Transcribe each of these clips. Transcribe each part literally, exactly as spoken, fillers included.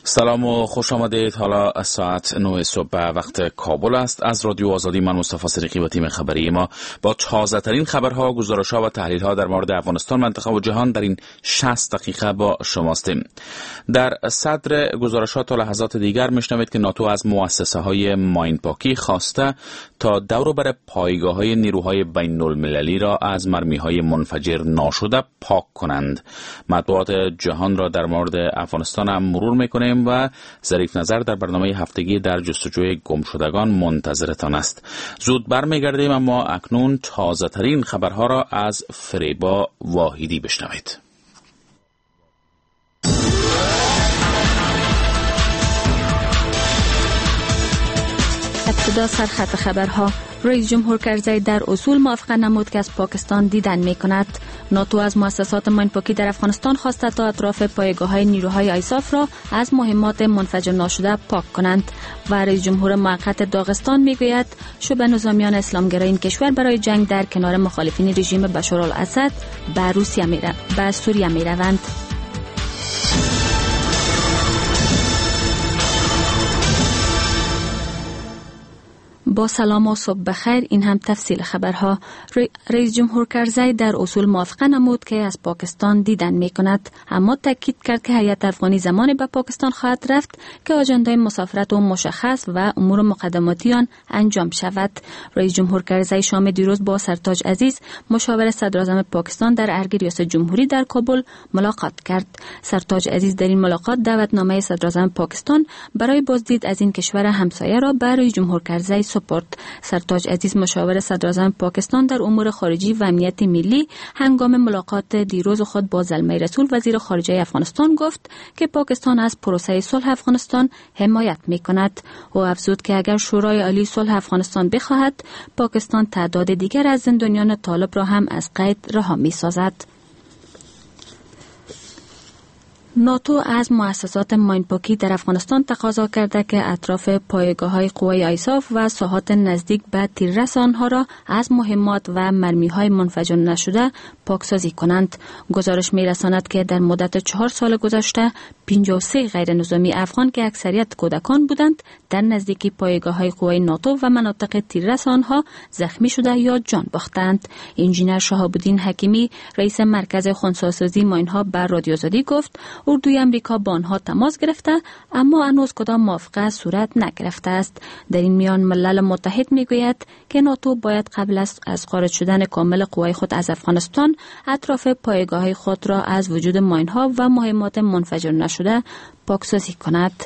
سلام و خوش آمدید. حالا از ساعت نه صبح به وقت کابل است. از رادیو آزادی من مصطفی صدیقی و تیم خبری ما با تازه ترین خبرها، گزارش‌ها و تحلیل‌ها در مورد افغانستان، منطقه و جهان در این شصت دقیقه با شماستیم. در صدر گزارش‌ها تا لحظات دیگر میشنوید که ناتو از مؤسسه‌های ماینپاکی خواسته تا دور و بر پایگاه‌های نیروهای بین‌المللی را از مرمی‌های منفجر ناشده پاک کنند. مطبوعات جهان را در مورد افغانستان هم مرور می‌کنیم و ظریف نظر در برنامه هفتگی در جستجوی گمشدگان منتظرتان است. زود برمیگردیم، اما اکنون تازه ترین خبرها را از فریبا واحدی بشنوید. ابتدا سرخط خبرها. رئیس جمهور کرزی در اصول موافقت نمود که از پاکستان دیدن می کند. ناتو از مؤسسات ماینپاکی در افغانستان خواسته تا اطراف پایگاه‌های نیروهای آیساف را از مهمات منفجر ناشده پاک کنند و رئیس جمهور موقت داغستان می گوید شبه نظامیان اسلامگرای این کشور برای جنگ در کنار مخالفین رژیم بشارالاسد به روسیه می روند. به سوریه می روند. با سلام و صبح بخیر. این هم تفصیل خبرها. رئیس جمهور کرزی در اصول موافقه نمود که از پاکستان دیدن می کند، اما تاکید کرد که هیئت افغانی زمانی به پاکستان خواهد رفت که آژندای مسافرت و مشخص و امور مقدماتی آن انجام شود. رئیس جمهور کرزی شام دیروز با سرتاج عزیز مشاور صدراعظم پاکستان در ارگ ریاست جمهوری در کابل ملاقات کرد. سرتاج عزیز در این ملاقات دعوتنامه صدراعظم پاکستان برای بازدید از این کشور همسایه را به رئیس جمهور کرزی سپرد. سرتاج عزیز مشاور صدراعظم پاکستان در امور خارجی و امنیت ملی هنگام ملاقات دیروز خود با زلمه رسول وزیر خارجه افغانستان گفت که پاکستان از پروسه صلح افغانستان حمایت می‌کند و افزود که اگر شورای عالی صلح افغانستان بخواهد، پاکستان تعداد دیگر از زندانیان طالب را هم از قید رها می‌سازد. ناتو از مؤسسات ماینپاکی در افغانستان تقاضا کرده که اطراف پایگاه‌های قوای آیساف و ساحات نزدیک به تیررسان‌ها را از مهمات و مرمی‌های منفجر نشده پاکسازی کنند. گزارش می‌رساند که در مدت چهار سال گذشته پنجاه و سه غیر نظامی افغان که اکثریت کودکان بودند در نزدیکی پایگاه‌های قوای ناتو و مناطق تیررسان‌ها زخمی شده یا جان باختند. انجینر شهاب الدین حکیمی رئیس مرکز خنثی‌سازی ماین‌ها بر رادیو آزادی گفت اردوی امریکا با آنها تماس گرفته، اما هنوز کدام موافقه صورت نگرفته است. در این میان ملل متحد میگوید که ناتو باید قبل از از خارج شدن کامل قوای خود از افغانستان اطراف پایگاه‌های خود را از وجود ماین‌ها و مهمات منفجر نشده پاکسازی کند.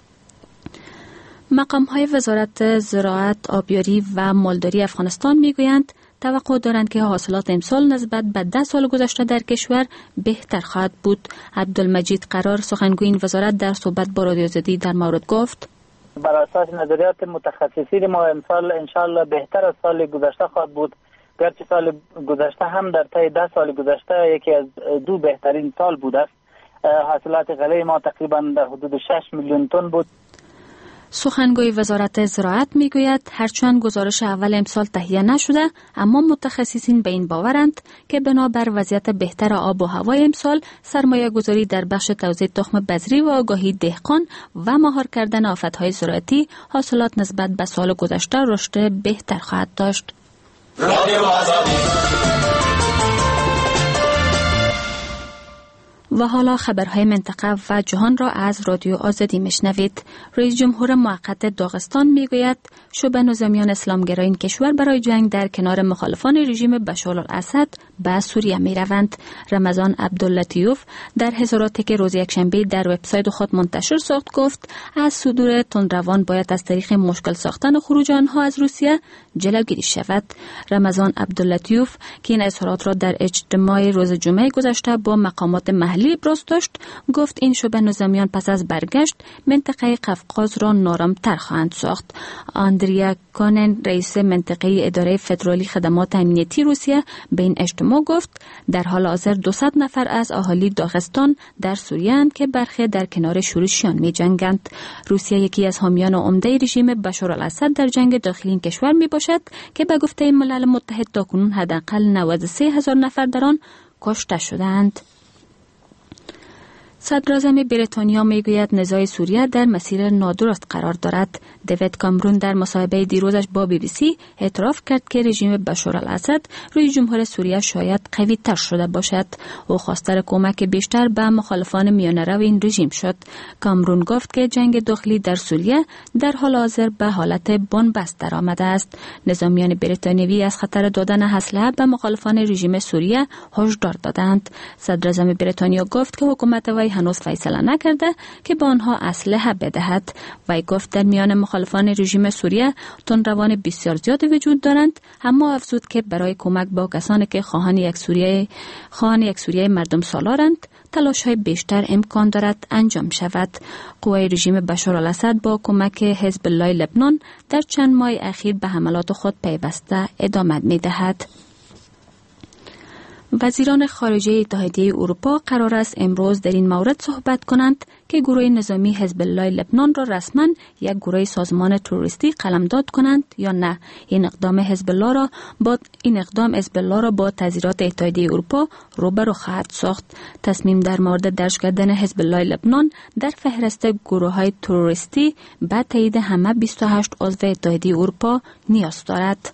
مقام‌های وزارت زراعت، آبیاری و مالداری افغانستان میگویند توقع دارند که حاصلات امسال نسبت به ده سال گذشته در کشور بهتر خواهد بود. عبدالمجید قرار، سخنگوی این وزارت، در صحبت با رادیو آزادی در مورد گفت بر اساس نظریات متخصصین ما امسال انشالله بهتر از سال گذشته خواهد بود، گرچه سال گذشته هم در طی ده سال گذشته یکی از دو بهترین سال بود است. حاصلات غله ما تقریبا در حدود شش میلیون تن بود. سخنگوی وزارت زراعت میگوید هرچند گزارش اول امسال تهیه نشده، اما متخصصین به این باورند که بنابر وضعیت بهتر آب و هوای امسال سرمایه گذاری در بخش توزیع تخم بذری و آگاهی دهقان و مهار کردن آفتهای زراعتی حاصلات نسبت به سال گذشته رشد بهتر خواهد داشت. و حالا خبرهای منطقه و جهان را از رادیو آزادی میشنوید. رئیس جمهور موقت داغستان میگوید شبه نظامیان اسلامگرای این کشور برای جنگ در کنار مخالفان رژیم بشارالاسد به سوریه میروند. رمضان عبداللطیف در حضاراتی که روز یکشنبه در وبسایت خود منتشر ساخت گفت از صدور تندروان باید از طریق مشکل ساختن خروج آنها از روسیه جلوگیری شود. رمضان عبداللطیف که این اظهارات را در اجتماع روز جمعه گذشته با مقامات محلی ابراز داشت، گفت این شبه نظامیان پس از برگشت منطقه قفقاز را نارام‌تر خواهند ساخت. آندریا کانن رئیس منطقه اداره فدرالی خدمات امنیتی روسیه به این اجتماع گفت در حال حاضر دویست نفر از اهالی داغستان در سوریه اند که برخی در کنار شورشیان می جنگند. روسیه یکی از حامیان عمده رژیم بشارالاسد در جنگ داخلی این کشور می باشد که به گفته ملل متحد تاکنون حداقل نود و سه هزار نفر در آن کشته شدند. صدراعظم بریتانیا میگوید نزاع سوریه در مسیر نادرست قرار دارد. دیوید کامرون در مصاحبه دیروزش با بی بی سی اعتراف کرد که رژیم بشار الاسد روی جمهور سوریه شاید قوی تر شده باشد. او خواستار کمک بیشتر به مخالفان میانه رو این رژیم شد. کامرون گفت که جنگ داخلی در سوریه در حال حاضر به حالت بنبست در آمده است. نظامیان بریتانیایی از خطر دادن اسلحه به مخالفان رژیم سوریه هشدار دادند. صدراعظم بریتانیا گفت که حکومت وی هنوز فیصله نکرده که به آنها اسلحه بدهد. وی گفت در میان مخالفان رژیم سوریه تندروان بسیار زیادی وجود دارند، اما افزود که برای کمک با کسانی که خواهان یک سوریه خواهان یک سوریه مردم سالارند تلاش های بیشتر امکان دارد انجام شود. قوای رژیم بشار الاسد با کمک حزب الله لبنان در چند ماه اخیر به حملات خود پیوسته ادامه می دهد. وزیران خارجه اتحادیه اروپا قرار است امروز در این مورد صحبت کنند که گروه نظامی حزب الله لبنان را رسما یک گروه سازمان تروریستی قلمداد کنند یا نه. این اقدام حزب الله را با این اقدام حزب الله را با تذیرات اتحادیه اروپا روبرو خواهد ساخت. تصمیم در مورد درج کردن حزب الله لبنان در فهرست گروه‌های تروریستی به تایید همه بیست و هشت عضو اتحادیه اروپا نیاز دارد.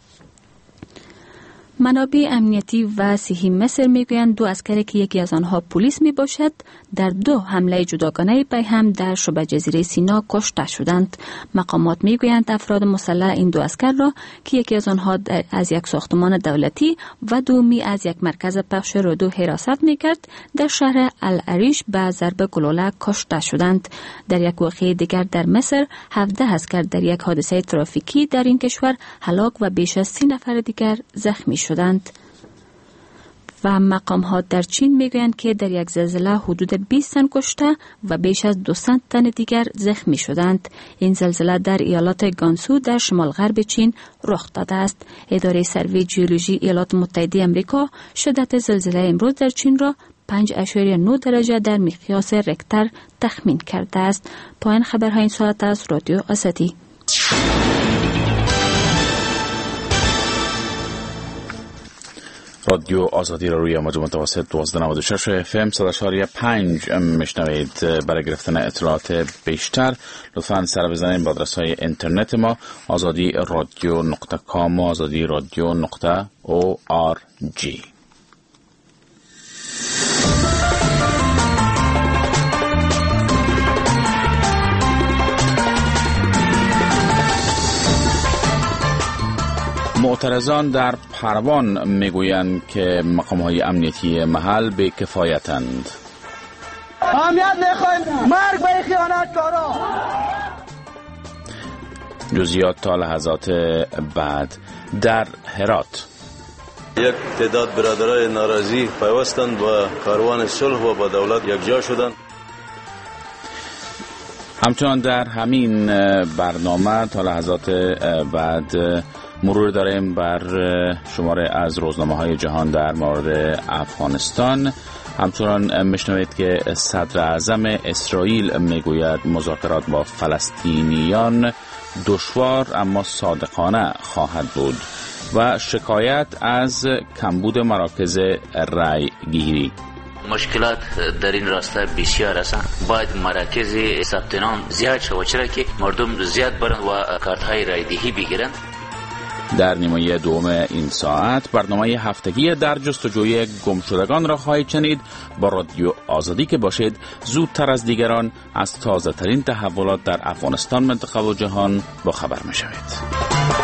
منابع امنیتی و صحی مصر میگویند دو عسکری که یکی از آنها پلیس می باشد در دو حمله جداگانه به هم در شبه جزیره سینا کشته شدند. مقامات میگویند افراد مسلح این دو عسکر را که یکی از آنها از یک ساختمان دولتی و دومی از یک مرکز پخش رادیو حراست میکرد در شهر العریش به ضرب گلوله کشته شدند. در یک واقعه دیگر در مصر هفده عسکر در یک حادثه ترافیکی در این کشور هلاک و بیش از سی نفر دیگر زخمی شدند. و مقام ها در چین میگویند که در یک زلزله حدود بیست تن کشته و بیش از دویست تن دیگر زخمی شدند. این زلزله در ایالات گانسو در شمال غرب چین رخ داده است. اداره سروی جیولوژی ایالات متحده آمریکا شدت زلزله امروز در چین را پنج اشاریه نه درجه در مقیاس ریکتر تخمین کرده است. پایان خبرهای این ساعت از رادیو آزادی. رادیو آزادی را روی موج متوسط دوازده نود و شش اف ام صد و چهار و پنج میشنوید. برای گرفتن اطلاعات بیشتر لطفاً سر بزنید به آدرس های اینترنت ما آزادی رادیو نقطه کام و آزادی رادیو نقطه او آر جی. معترضان در پروان میگویند که مقام‌های امنیتی محل به کفایتند. امنیت میخوایم، مرگ به خیانتکارا. جزئیات تا لحظات بعد. در هرات یک تعداد برادرای ناراضی پیوستند و کاروان صلح و با دولت یکجا شدند. همچنان در همین برنامه تا لحظات بعد مرور داریم بر شماره از روزنامه‌های جهان در مورد افغانستان. همچنان میشنوید که صدر اعظم اسرائیل میگوید مذاکرات با فلسطینیان دشوار اما صادقانه خواهد بود و شکایت از کمبود مراکز رای گیری. مشکلات در این راستا بسیار هستند. باید مراکز ثبت نام زیاد شود چرا که مردم زیاد برند و کارت های رایدهی بگیرند. در نیمه دوم این ساعت برنامه هفتگی در جستجوی گمشدگان را خواهید شنید. با رادیو آزادی که باشید زودتر از دیگران از تازه ترین تحولات در افغانستان، منطقه و جهان با خبر می شوید.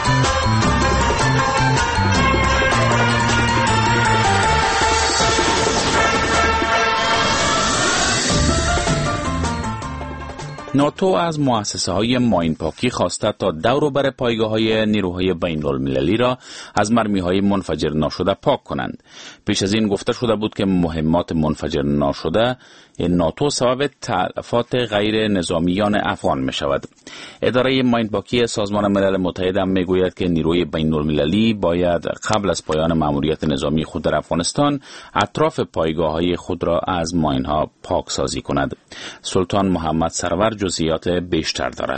ناتو از مؤسسه های ماین پاکی خواسته تا دور و بر پایگاه های نیروهای بین المللی را از مرمی های منفجر ناشده پاک کنند. پیش از این گفته شده بود که مهمات منفجر ناشده ناتو سبب تلفات غیر نظامیان افغان می شود. اداره ماین پاکی سازمان ملل متحد هم می گوید که نیروی بین المللی باید قبل از پایان مأموریت نظامی خود در افغانستان اطراف پایگاه های خود را از ماین ها پاک سازی کند. سلطان محمد سرور جزئیات بیشتر دارد.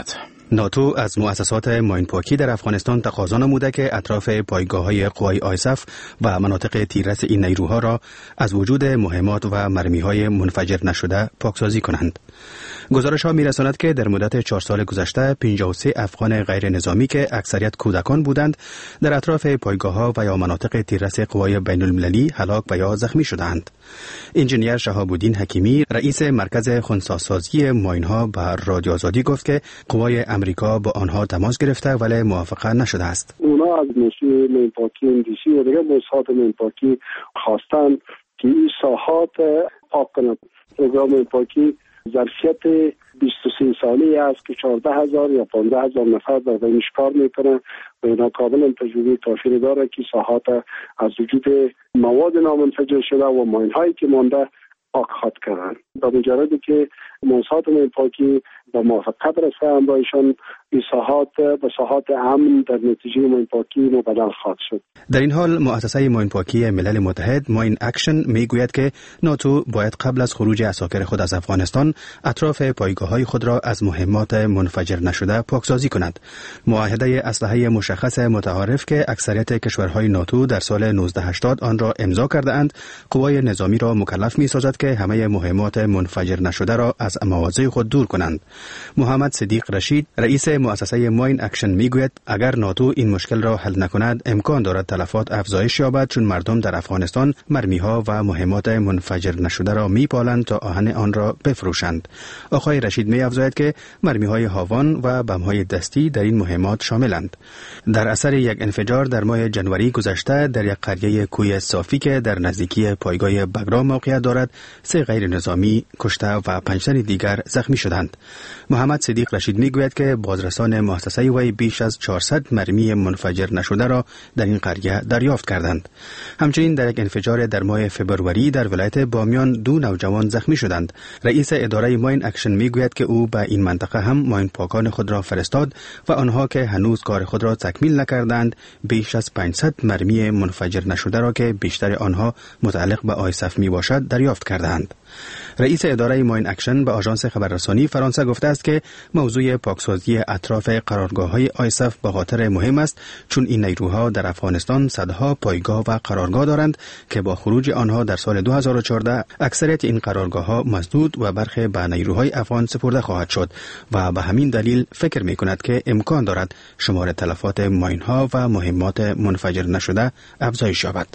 ناتو از مؤسسات ماینپاکی در افغانستان تقاضا نموده که اطراف پایگاه‌های قوای آیسف و مناطق تیررس این نیروها را از وجود مهمات و مرمی‌های منفجر نشده پاکسازی کنند. گزارش‌ها می‌رساند که در مدت چهار سال گذشته پنجاه و سه افغان غیر نظامی که اکثریت کودکان بودند در اطراف پایگاه‌ها و یا مناطق تیررس قوای بین‌المللی هلاک و یا زخمی شدند. انجینیر شهاب الدین حکیمی رئیس مرکز خنثی‌سازی ماین‌ها به رادیو آزادی گفت که قوای امریکا با آنها تماس گرفته ولی موافقه نشده است. اونا از مسئول ماینپاکی اندیسی و دیگر موسسات ماینپاکی خواستند که این ساحات پاک کنند. پروگرام ماینپاکی ظرفیت بیست و سه ساله است که چهارده هزار یا پانزده هزار نفر در بینش کار میکنه و اینا کاملا تجربه کافی داره که ساحات از وجود مواد نامنفجر شده و ماین هایی که مانده پاک خواهد کردن. با مجردی که موسسات ماینپاکی با موافقت رسه همراهشان این ساحات به ساحات امن در نتیجه ماینپاکی مبدل خواهد شد. در این حال مؤسسه ماینپاکی ملل متحد ماین اکشن میگوید که ناتو باید قبل از خروج عساکر خود از افغانستان اطراف پایگاه‌های خود را از مهمات منفجر نشده پاکسازی کند. معاهده اسلحه مشخص متعارف که اکثریت کشورهای ناتو در سال نوزده هشتاد آن را امضا کرده اند، قوای نظامی را مکلف می‌سازد که همه مهمات منفجر نشده را از مواضع خود دور کنند. محمد صدیق رشید رئیس مؤسسه ماین اکشن میگوید اگر ناتو این مشکل را حل نکند امکان دارد تلفات افزایش یابد، چون مردم در افغانستان مرمی‌ها و مهمات منفجر نشده را میپالند تا آهن آن را بفروشند. آقای رشید می‌افزاید که مرمی‌های هاوان و بم‌های دستی در این مهمات شاملند. در اثر یک انفجار در ماه جنوری گذشته در یک قریه کوی صافی که در نزدیکی پایگاه بگرا موقعیت دارد، سه غیر نظامی کشته و پنج تن دیگر زخمی شدند. محمد صدیق رشید میگوید که بازرسان مؤسسه وی بیش از چهارصد مرمی منفجر نشده را در این قریه دریافت کردند. همچنین در یک انفجار در ماه فبروری در ولایت بامیان دو نوجوان زخمی شدند. رئیس اداره ماین اکشن میگوید که او به این منطقه هم ماین پاکان خود را فرستاد و آنها که هنوز کار خود را تکمیل نکردند بیش از پانصد مرمی منفجر نشده را که بیشتر آنها متعلق به آیسف می باشد دریافت کردند. رئیس اداره ماین اکشن به آژانس خبررسانی فرانسه گفته است که موضوع پاکسازی اطراف قرارگاه‌های آیسف به خاطر مهم است، چون این نیروها در افغانستان صدها پایگاه و قرارگاه دارند که با خروج آنها در سال دو هزار و چهارده اکثریت این قرارگاه‌ها مسدود و برخی به نیروهای افغان سپرده خواهد شد و به همین دلیل فکر می‌کند که امکان دارد شمار تلفات ماین‌ها و مهمات منفجر نشده افزایش یابد.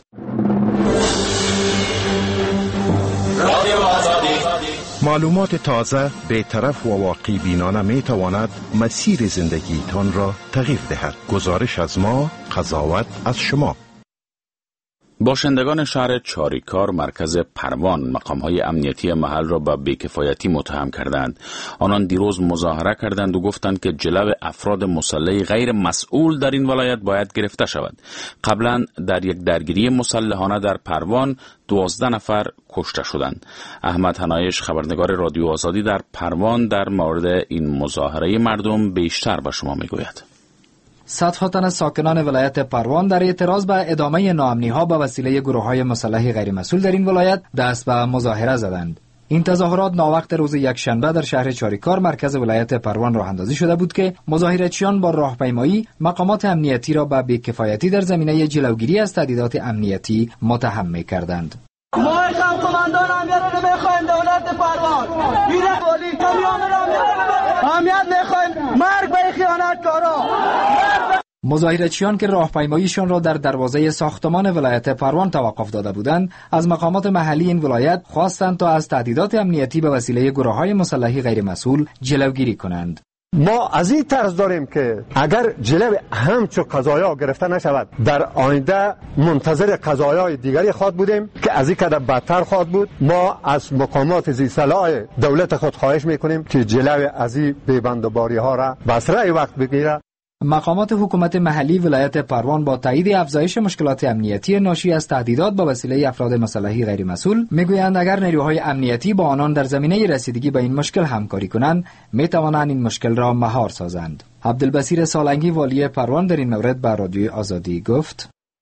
معلومات تازه، بی‌طرف و واقعی بینانه می تواند مسیر زندگیتان را تغییر دهد. گزارش از ما، قضاوت از شما. باشندگان شهر چاریکار مرکز پروان مقام‌های امنیتی محل را به بی‌کفایتی متهم کردند. آنان دیروز مظاهره کردند و گفتند که جلو افراد مسلح غیر مسئول در این ولایت باید گرفته شود. قبلا در یک درگیری مسلحانه در پروان دوازده نفر کشته شدند. احمد حنایش خبرنگار رادیو آزادی در پروان در مورد این مظاهره مردم بیشتر به شما میگوید. صدها تن از ساکنان ولایت پروان در اعتراض به ادامه ناامنی‌ها به وسیله گروه‌های مسلح غیر مسئول در این ولایت دست به مظاهره زدند. این تظاهرات ناوقت روز یکشنبه در شهر چاریکار مرکز ولایت پروان راه اندازی شده بود که مظاهرچیان با راهپیمایی مقامات امنیتی را به بی‌کفایتی در زمینه جلوگیری از تهدیدات امنیتی متهم می‌کردند. ما هم کماندان امیر رو می‌خوایم دولت پروان. میره ولی کمیون رو اهمیت می‌خوایم مرگ به خیانتکارا. مظاهرچیان که راهپیماییشان را در دروازه ساختمان ولایت پروان توقف داده بودند، از مقامات محلی این ولایت خواستند تا از تهدیدات امنیتی به وسیله گروه‌های مسلح غیر مسئول جلوگیری کنند. ما از این طرز داریم که اگر جلو همچو قضایا گرفته نشود، در آینده منتظر قضایای دیگری خواهد بودیم که از این کده بدتر خواهد بود. ما از مقامات ذی صلاح دولت خود خواهش میکنیم که جلو از این بی‌بندوباری ها را به اسرع وقت بگیره. مقامات حکومت محلی ولایت پروان با تایید افزایش مشکلات امنیتی ناشی از تهدیدات با وسیله افراد مسلح غیر مسئول میگویند اگر نیروهای امنیتی با آنان در زمینه رسیدگی به این مشکل همکاری کنند میتوانند این مشکل را مهار سازند. عبدالبصیر سالنگی والی پروان در این مورد به رادیوی آزادی گفت: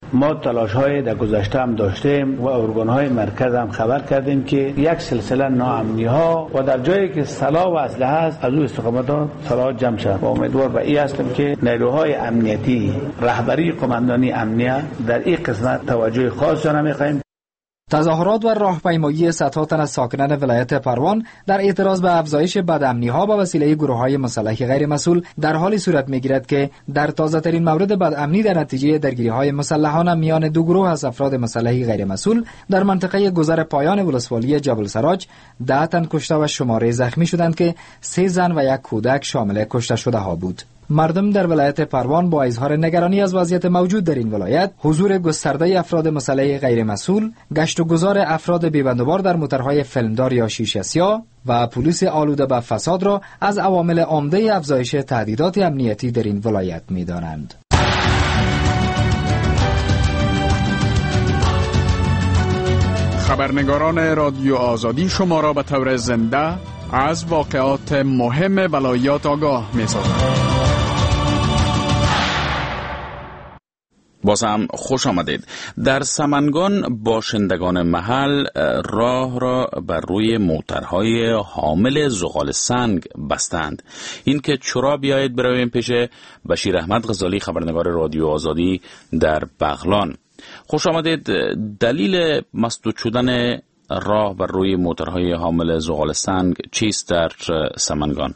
ما تلاش های در گذشته هم داشتیم و ارگان های مرکز هم خبر کردیم که یک سلسله ناامنی ها و در جایی که سلاح و اسلحه هست از او استقامت ها سلاح جمع شد و امیدوار به این هستم که نیروهای امنیتی رهبری قماندانی امنیت در این قسمت توجه خاص جان می‌خواهیم. تظاهرات و راهپیمایی صدها تن از ساکنان ولایت پروان در اعتراض به افزایش بدامنی‌ها با وسیله گروه‌های مسلح غیر مسئول در حالی صورت می‌گیرد که در تازه‌ترین مورد بدامنی در نتیجه درگیری‌های مسلحانه میان دو گروه از افراد مسلح غیر مسئول در منطقه گذر پایان ولسوالی جبل سراج ده تن کشته و شماره زخمی شدند که سه زن و یک کودک شامل کشته شده ها بود. مردم در ولایت پروان با اظهار نگرانی از وضعیت موجود در این ولایت، حضور گسترده افراد مسلح غیر مسئول، گشت و گذار افراد بی‌بندوبار در موتورهای فیلمدار یا شیشه سیاه و پلیس آلوده به فساد را از عوامل عمده افزایش تهدیدات امنیتی در این ولایت می‌دانند. خبرنگاران رادیو آزادی شما را به طور زنده از واقعات مهم ولایات آگاه می‌سازند. باز هم خوش آمدید. در سمنگان باشندگان محل راه را بر روی موترهای حامل زغال سنگ بستند. این که چرا بیایید برویم پیش بشیر احمد غزالی، خبرنگار رادیو آزادی در بغلان. خوش آمدید. دلیل مسدود شدن راه بر روی موترهای حامل زغال سنگ چیست در سمنگان؟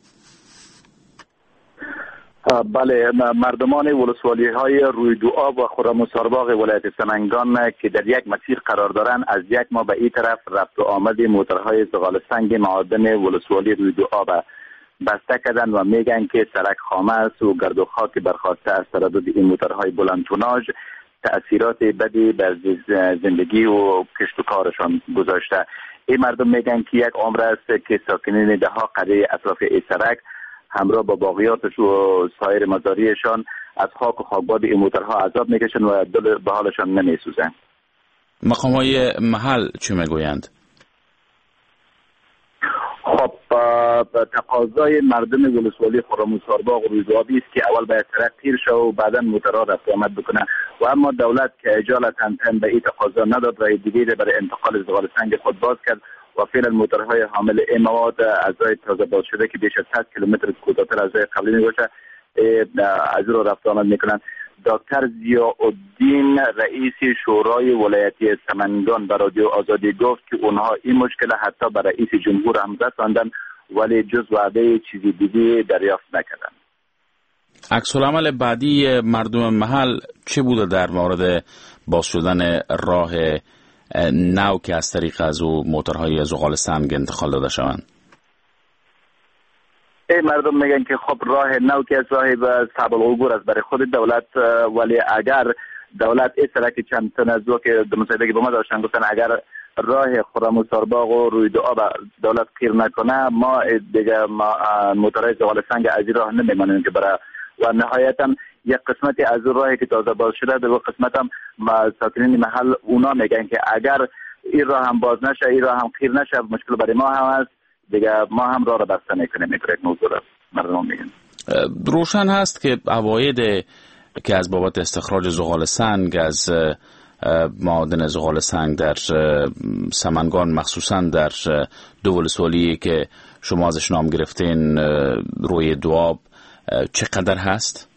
بله، مردمان ولسوالی های روی دو آب و خرم و سارباغ ولایت سمنگان که در یک مسیر قرار دارند از یک ماه به این طرف رفت و آمد موترهای زغال سنگ معادن ولسوالی روی دو آب بسته کردند و میگن که سرک خامه است و گرد و خاک برخاسته از تردد این موترهای بلند توناژ تأثیرات بدی بر زندگی و کشت و کارشان گذاشته. این مردم میگن که یک عمر است که ساکنین ده ها قریه اطراف این سرک همراه با باقیاتش و سایر مزاریشان از خاک و خاکباد این موترها عذاب میکشن و دل به حالشان نمیسوزن. مقامهای محل چی میگویند؟ خب تقاضای مردم ولسوالی خرم و سارباغ و رویدوآبی است که اول باید سرک تیر شو و بعدا موترها رفت آمد بکنه و اما دولت که اجالتا تن به این تقاضا نداد راه دیگری برای انتقال زغال سنگ خود باز کرد و فعلا موترهای حامل این مواد از راه تازه باز شده که بیش از صد کیلومتر کوتاه‌تر از راه قبلی میباشه از رو رفت آمد میکنن. دکتر ضیاءالدین رئیس شورای ولایتی سمنگان به رادیو آزادی گفت که اونها این مشکل حتی به رئیس جمهور هم رساندن ولی جز وعده چیزی دیگه دریافت نکردن. عکس العمل بعدی مردم محل چه بوده در مورد باز شدن راه نو که از طریق از او موترهای زغال سنگ انتقال داده شوند؟ ای مردم میگن که خب راه نو که از راه صعب العبور است برای خود دولت، ولی اگر دولت این سرک چند تن از دو که مصاحبه که با ما داشتن گفتن اگر راه خرم و سارباغ و روی دو آب دولت خیر نکنه ما دیگه موترهای زغال سنگ از این راه نمیمانیم که برای و نهایتا یک قسمتی از اون راهی که تازه باز شده در قسمت هم ساکنین محل اونا میگن که اگر این راه هم باز نشه این راه هم خیر نشه مشکل برای ما هم هست دیگه ما هم راه را بسته میکنیم. میکنه یک موضوع را مردم میگن. روشن هست که عواید که از بابت استخراج زغال سنگ از معادن زغال سنگ در سمنگان مخصوصا در دو ولسوالی که شما ازش نام گرفتین روی دواب چقدر هست؟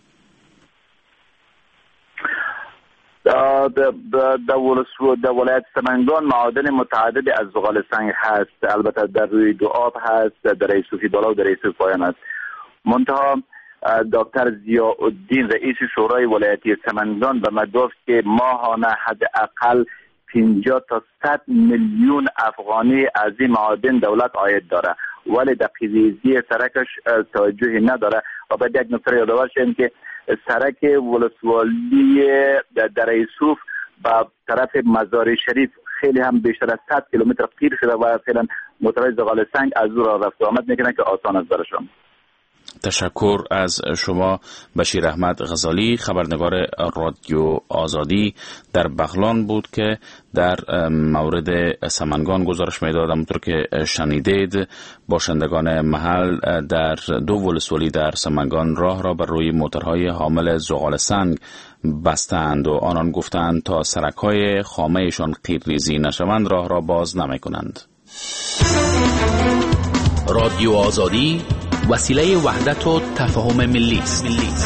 در ولایت سمنگان معادن متعدد از زغال سنگ هست، البته در روی دو آب هست، در ایسوفی بالا و در ایسوفی پایان هست. منتها دکتر ضیاءالدین رئیس شورای ولایتی سمنگان به ما گفت که ماهانه حداقل پنجاه تا صد میلیون افغانی از این معادن دولت عاید داره ولی در قضیه سرکش توجهی نداره. و بعد یک نکته یادآور شیم که سرک ولسوالی در ایسوف به طرف مزار شریف خیلی هم بیشتر از صد کیلومتر قیر شده و فعلا موترهای زغال سنگ از او را رفت و آمد میکنن که آسان است برشان. تشکر از شما بشیر احمد غزالی، خبرنگار رادیو آزادی در بغلان بود که در مورد سمنگان گزارش میداد. همونطور که شنیدید باشندگان محل در دو ولسوالی در سمنگان راه را بر روی موترهای حامل زغال سنگ بستند و آنان گفتند تا سرک‌های خامه‌شان قیرریزی نشوند راه را باز نمی‌کنند. رادیو آزادی وسیله وحدت و تفاهم ملی است.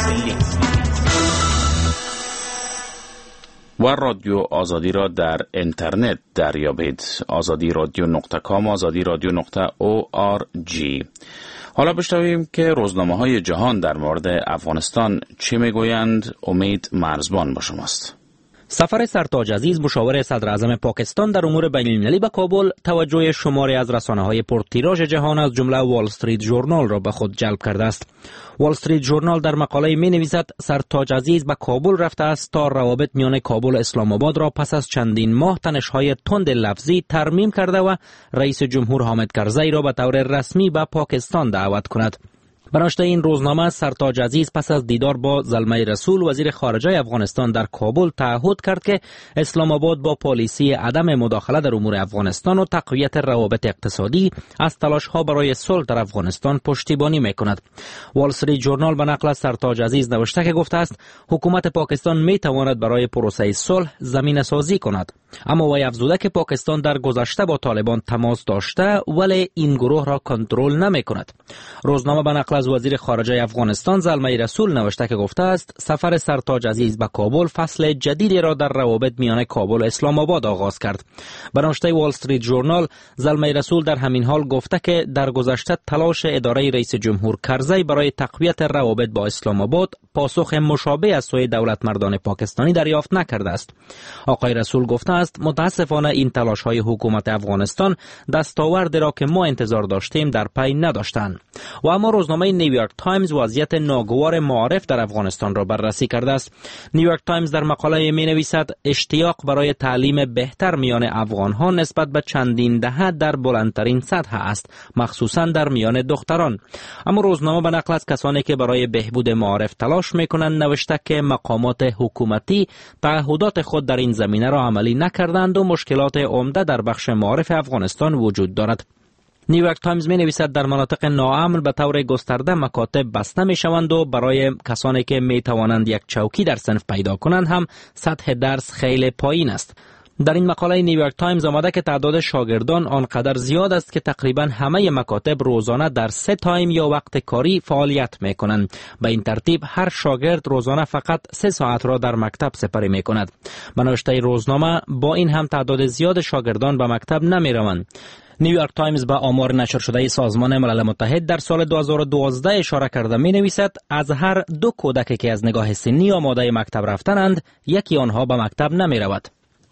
و رادیو آزادی را در اینترنت دریابید. آزادی رادیو نقطه کام، آزادی رادیو نقطه او آر جی. حالا بشنویم که روزنامه‌های جهان در مورد افغانستان چه میگویند. امید مرزبان با شماست. سفر سرتاج عزیز مشاور صدر اعظم پاکستان در امور بین المللی به کابل توجه شماری از رسانه‌های پرتیراژ جهان از جمله وال استریت ژورنال را به خود جلب کرده است. وال استریت ژورنال در مقاله می نویسد سرتاج عزیز به کابل رفته است تا روابط میان کابل و اسلام آباد را پس از چندین ماه تنش‌های تند لفظی ترمیم کرده و رئیس جمهور حامد کرزی را به طور رسمی به پاکستان دعوت کند. به نشر این روزنامه سرتاج عزیز پس از دیدار با زلمه رسول وزیر خارجه افغانستان در کابل تعهد کرد که اسلام آباد با پالیسی عدم مداخله در امور افغانستان و تقویت روابط اقتصادی از تلاش‌ها برای صلح در افغانستان پشتیبانی می‌کند. وال استریت ژورنال به نقل از سرتاج عزیز نوشته که گفته است حکومت پاکستان می‌تواند برای پروسه صلح زمینه‌سازی کند، اما وی افزوده که پاکستان در گذشته با طالبان تماس داشته ولی این گروه را کنترل نمی‌کند. روزنامه به نقل از وزیر خارجه افغانستان زلمه رسول نوشته که گفته است سفر سرتاج عزیز به کابل فصل جدیدی را در روابط میان کابل و اسلام آباد آغاز کرد. به نشر وال استریت ژورنال زلمه رسول در همین حال گفته که در گذشته تلاش اداره رئیس جمهور کرزی برای تقویت روابط با اسلام آباد پاسخ مشابه از سوی دولت مردان پاکستانی دریافت نکرده است. آقای رسول گفته است متاسفانه این تلاش‌های حکومت افغانستان دستاوردی را که ما انتظار داشتیم در پی نداشتند. و اما روزنامه نیویورک تایمز وضعیت ناگوار معارف در افغانستان را بررسی کرده است. نیویورک تایمز در مقاله می نویسد اشتیاق برای تعلیم بهتر میان افغان‌ها نسبت به چندین دهه در بلندترین سطح است، مخصوصا در میان دختران. اما روزنامه به نقل از کسانی که برای بهبود معارف تلاش می‌کنند نوشته که مقامات حکومتی تعهدات خود در این زمینه را عملی نکردند و مشکلات عمده در بخش معارف افغانستان وجود دارد. نیویورک تایمز می نویسد در مناطق ناامن به طور گسترده مکاتب بسته می شوند و برای کسانی که می توانند یک چوکی در صنف پیدا کنند هم سطح درس خیلی پایین است. در این مقاله نیویورک تایمز آمده که تعداد شاگردان آنقدر زیاد است که تقریبا همه مکاتب روزانه در سه تایم یا وقت کاری فعالیت می کنند. به این ترتیب هر شاگرد روزانه فقط سه ساعت را در مکتب سپری می کند. به نوشته روزنامه با این هم تعداد زیاد شاگردان به مکتب نمی روند. نیویورک تایمز به آمار نشر شده سازمان ملل متحد در سال دو هزار و دوازده اشاره کرده می نویسد از هر دو کودک که از نگاه سنی آماده مکتب رفتنند یکی آنها به مکتب نمی رود.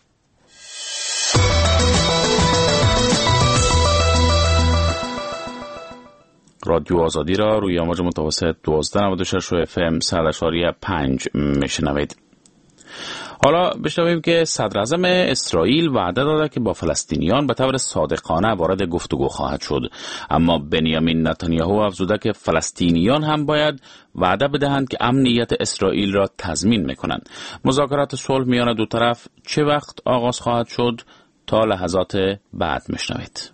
رادیو آزادی را روی امواج متوسط دوازده نود و شش و اف ام صد اشاری پنج میشنوید. حالا بشنویم که صدر اعظم اسرائیل وعده داده که با فلسطینیان به طور صادقانه وارد گفتگو خواهد شد، اما بنیامین نتانیاهو افزوده که فلسطینیان هم باید وعده بدهند که امنیت اسرائیل را تضمین میکنند. مذاکرات صلح میان دو طرف چه وقت آغاز خواهد شد؟ تا لحظات بعد میشنوید.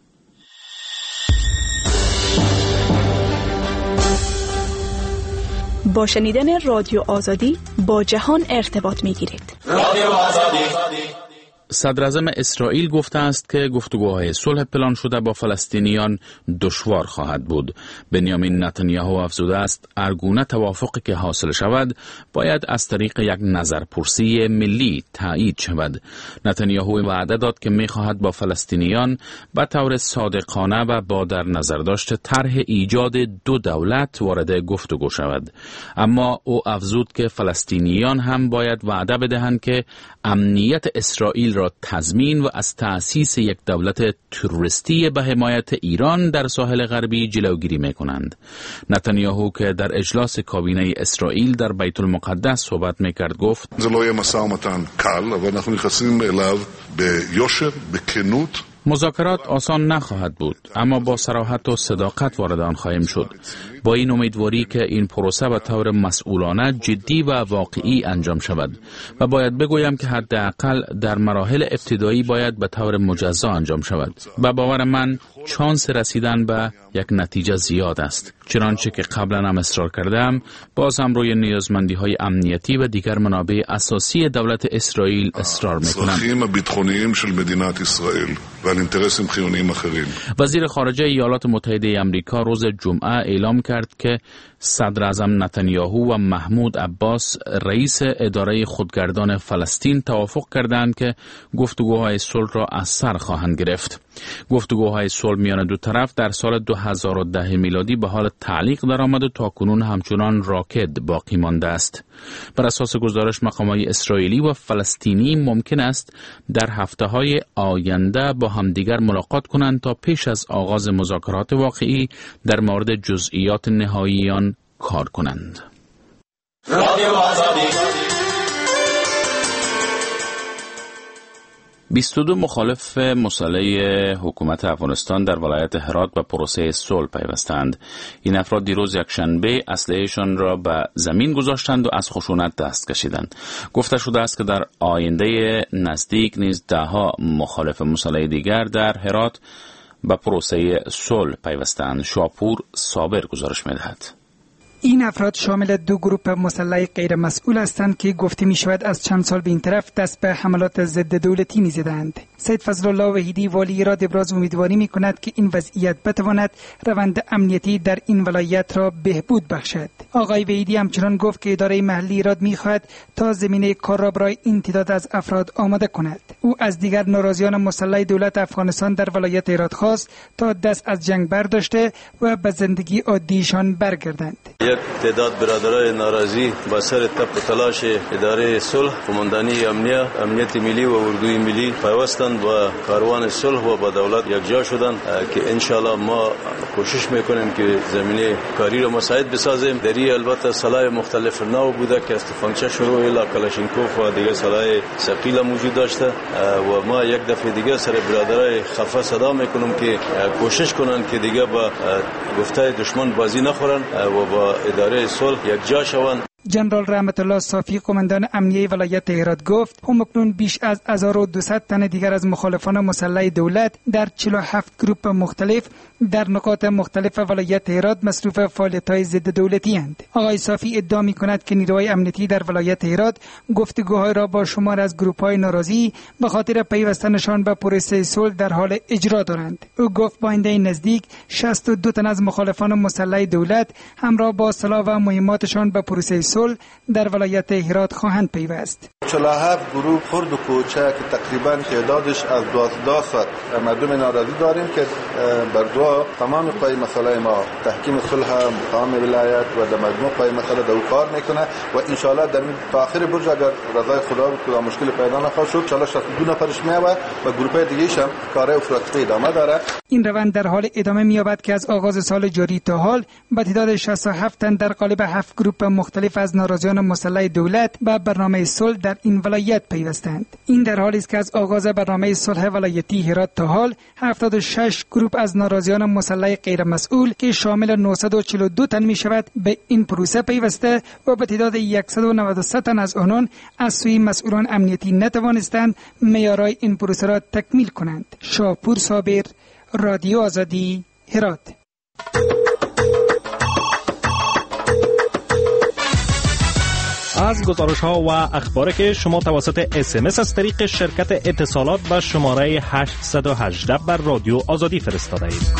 با شنیدن رادیو آزادی با جهان ارتباط میگیرید. رادیو آزادی. صدر اعظم اسرائیل گفته است که گفتگوهای صلح پلان شده با فلسطینیان دشوار خواهد بود. بنیامین نتانیاهو افزوده است هرگونه توافقی که حاصل شود باید از طریق یک نظرپرسی ملی تایید شود. نتانیاهو وعده داد که می‌خواهد با فلسطینیان به طور صادقانه و با در نظر داشت طرح ایجاد دو دولت وارد گفتگو شود، اما او افزود که فلسطینیان هم باید وعده بدهند که امنیت اسرائیل را تضمین و از تأسیس یک دولت تروریستی به حمایت ایران در ساحل غربی جلوگیری می‌کنند. نتانیاهو که در اجلاس کابینه اسرائیل در بیت المقدس صحبت می‌کرد گفت: זה לא יהיה משא ומתן קל, אבל אנחנו נכנסים אליו ביושר, בכנות. مذاکرات آسان نخواهد بود، اما با صراحت و صداقت وارد آن خواهیم شد، با این امیدواری که این پروسه به طور مسئولانه، جدی و واقعی انجام شود و باید بگویم که حداقل در مراحل ابتدایی باید به طور مجزا انجام شود. به باور من چانس رسیدن به یک نتیجه زیاد است. چنانچه که قبلا هم اصرار کردم، باز هم روی نیازمندی های امنیتی و دیگر منابع اساسی دولت اسرائیل اصرار میکنند. وزیر خارجه ایالات متحده آمریکا روز جمعه اعلام کرد که صدر اعظم نتانیاهو و محمود عباس رئیس اداره خودگردان فلسطین توافق کردند که گفتگوهای صلح را از سر خواهند گرفت. گفتگوهای صلح میان دو طرف در سال دو هزار و ده میلادی به حال تعلیق درآمد و تاکنون همچنان راکد باقی مانده است. بر اساس گزارش مقامات اسرائیلی و فلسطینی ممکن است در هفته‌های آینده با همدیگر ملاقات کنند تا پیش از آغاز مذاکرات واقعی در مورد جزئیات نهایی آن کار کنند. بیست و دو مخالف مسلح حکومت افغانستان در ولایت هرات به پروسه صلح پیوستند. این افراد دیروز یکشنبه اسلحه‌شان را به زمین گذاشتند و از خشونت دست کشیدند. گفته شده است که در آینده نزدیک نیز ده‌ها مخالف مسلح دیگر در هرات به پروسه صلح پیوستند. شاپور صابر گزارش می‌دهد. این افراد شامل دو گروه مسلح غیر مسئول هستند که گفته می شود از چند سال به این طرف دست به حملات ضد دولتی می زدند. سید فضل الله وحیدی والی هرات ابراز امیدواری می کند که این وضعیت بتواند روند امنیتی در این ولایت را بهبود بخشد. آقای وحیدی همچنان گفت که اداره محلی هرات می خواهد تا زمینه کار را برای این تعداد از افراد آماده کند. او از دیگر ناراضیان مسلح دولت افغانستان در ولایت هرات خواست تا دست از جنگ برداشته و به زندگی عادیشان برگردند. یک تعداد برادرای ناراضی با سر تپ تلاش اداره صلح، قماندانی امنیه، امنیت ملی و اردوی ملی پیوستند و کاروان صلح و با دولت یکجا شدند که انشالله ما کوشش میکنیم که زمینه کاری را مساعد بسازیم. دری البته سلاح مختلف نو بوده که از تفنگچه شروع الی کلاشینکوف و دیگه سلاح ثقیل موجود داشته و ما یک دفعه دیگه سر برادرای خفه صدا میکنیم که کوشش کنند که دیگه با گفته دشمن بازی نخورن و با اداره صلح یک جا شوند. جنرال رحمت الله صافی قماندان امنیه ولایت هرات گفت همکنون بیش از هزار و دویست تن دیگر از مخالفان مسلح دولت در چهل و هفت گروه مختلف در نقاط مختلف ولایت هرات مصروف فعالیت‌های ضد دولتی اند. آقای صافی ادعا می‌کند که نیروهای امنیتی در ولایت هرات گفتگوهای را با شمار از گروه‌های ناراضی به خاطر پیوستنشان به پروسه صلح در حال اجرا دارند. او گفت با آینده نزدیک شصت و دو تن از مخالفان مسلح دولت همراه با سلاح و مهماتشان به پروسه صلح در ولایت هرات خواهند پیوست. چهل و هفت گروه خرد و کوچک که تقریبا تعدادش از دوازده صد مردم ناراضی داریم که بر دو تمام پای مسئله ما تحکیم صلح مقام ولایت و در مجموع پای مسئله دو کار میکنه و ان شاء الله در آخر برج اگر رضای خدا بود که مشکل پیدا نخواهد شد ان شاء الله شصت و دو نفرش میاد و گروه دیگه هم کار افراطی ادامه داره. این روند در حال ادامه می‌یابد که از آغاز سال جاری تا حال به تعداد شصت و هفت تن در قالب هفت گروه مختلف از ناراضیان مسلح دولت به برنامه صلح در این ولایت پیوستند. این در حالی است که از آغاز برنامه صلح ولایتی هرات تا حال هفتاد و شش گروه از ناراضیان مسلح غیر مسئول که شامل نهصد و چهل و دو تن می شود به این پروسه پیوسته و به تعداد صد و نود و سه تن از آنان از سوی مسئولان امنیتی نتوانستند معیارهای این پروسه را تکمیل کنند. شاپور صابر، رادیو آزادی، هرات. از گزارش ها و اخباری که شما توسط اس ام اس از طریق شرکت اتصالات به شماره هشت یک هشت بر رادیو آزادی فرستاده اید.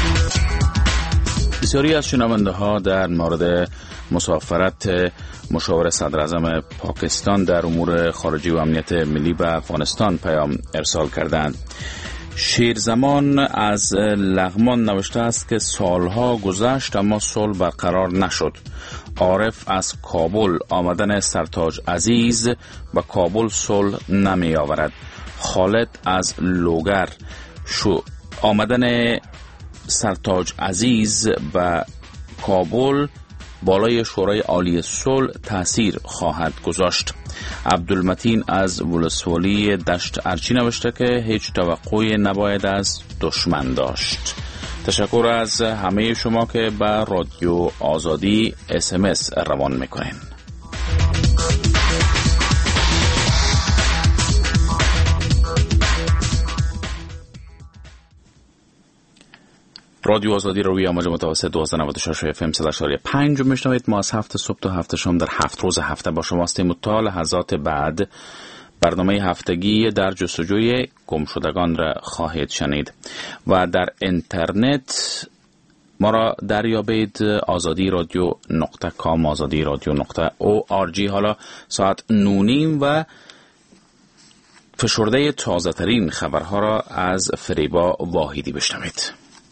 بسیاری از شنونده ها در مورد مسافرت مشاور صدر اعظم پاکستان در امور خارجی و امنیت ملی به افغانستان پیام ارسال کردند. شیرزمان از لغمان نوشته است که سالها گذشت اما صلح برقرار نشد. عارف از کابل: آمدن سرتاج عزیز به کابل صلح نمی آورد. خالد از لوگر: شو آمدن سرتاج عزیز به کابل بالای شورای عالی صلح تأثیر خواهد گذاشت. عبدالمتین از ولسوالی دشت ارچی نوشته که هیچ توقعی نباید از دشمن داشت. تشکر از همه شما که به رادیو آزادی اس ام اس روان میکنین. رادیو آزادی رو روی امواج متوسط دوازده نود و شش اف ام صد و چهار پنج میشنوید. ما از هفت صبح تا هفت شام در هفت روز هفته با شما هستیم و تا لحظات بعد برنامه هفتگی در جستجوی گمشدگان را خواهید شنید و در اینترنت ما را دریابید آزادی رادیو نقطه کام، آزادی رادیو نقطه او آر جی. حالا ساعت نونیم و فشرده تازه ترین خبرها را از فریبا واحدی بشنوید.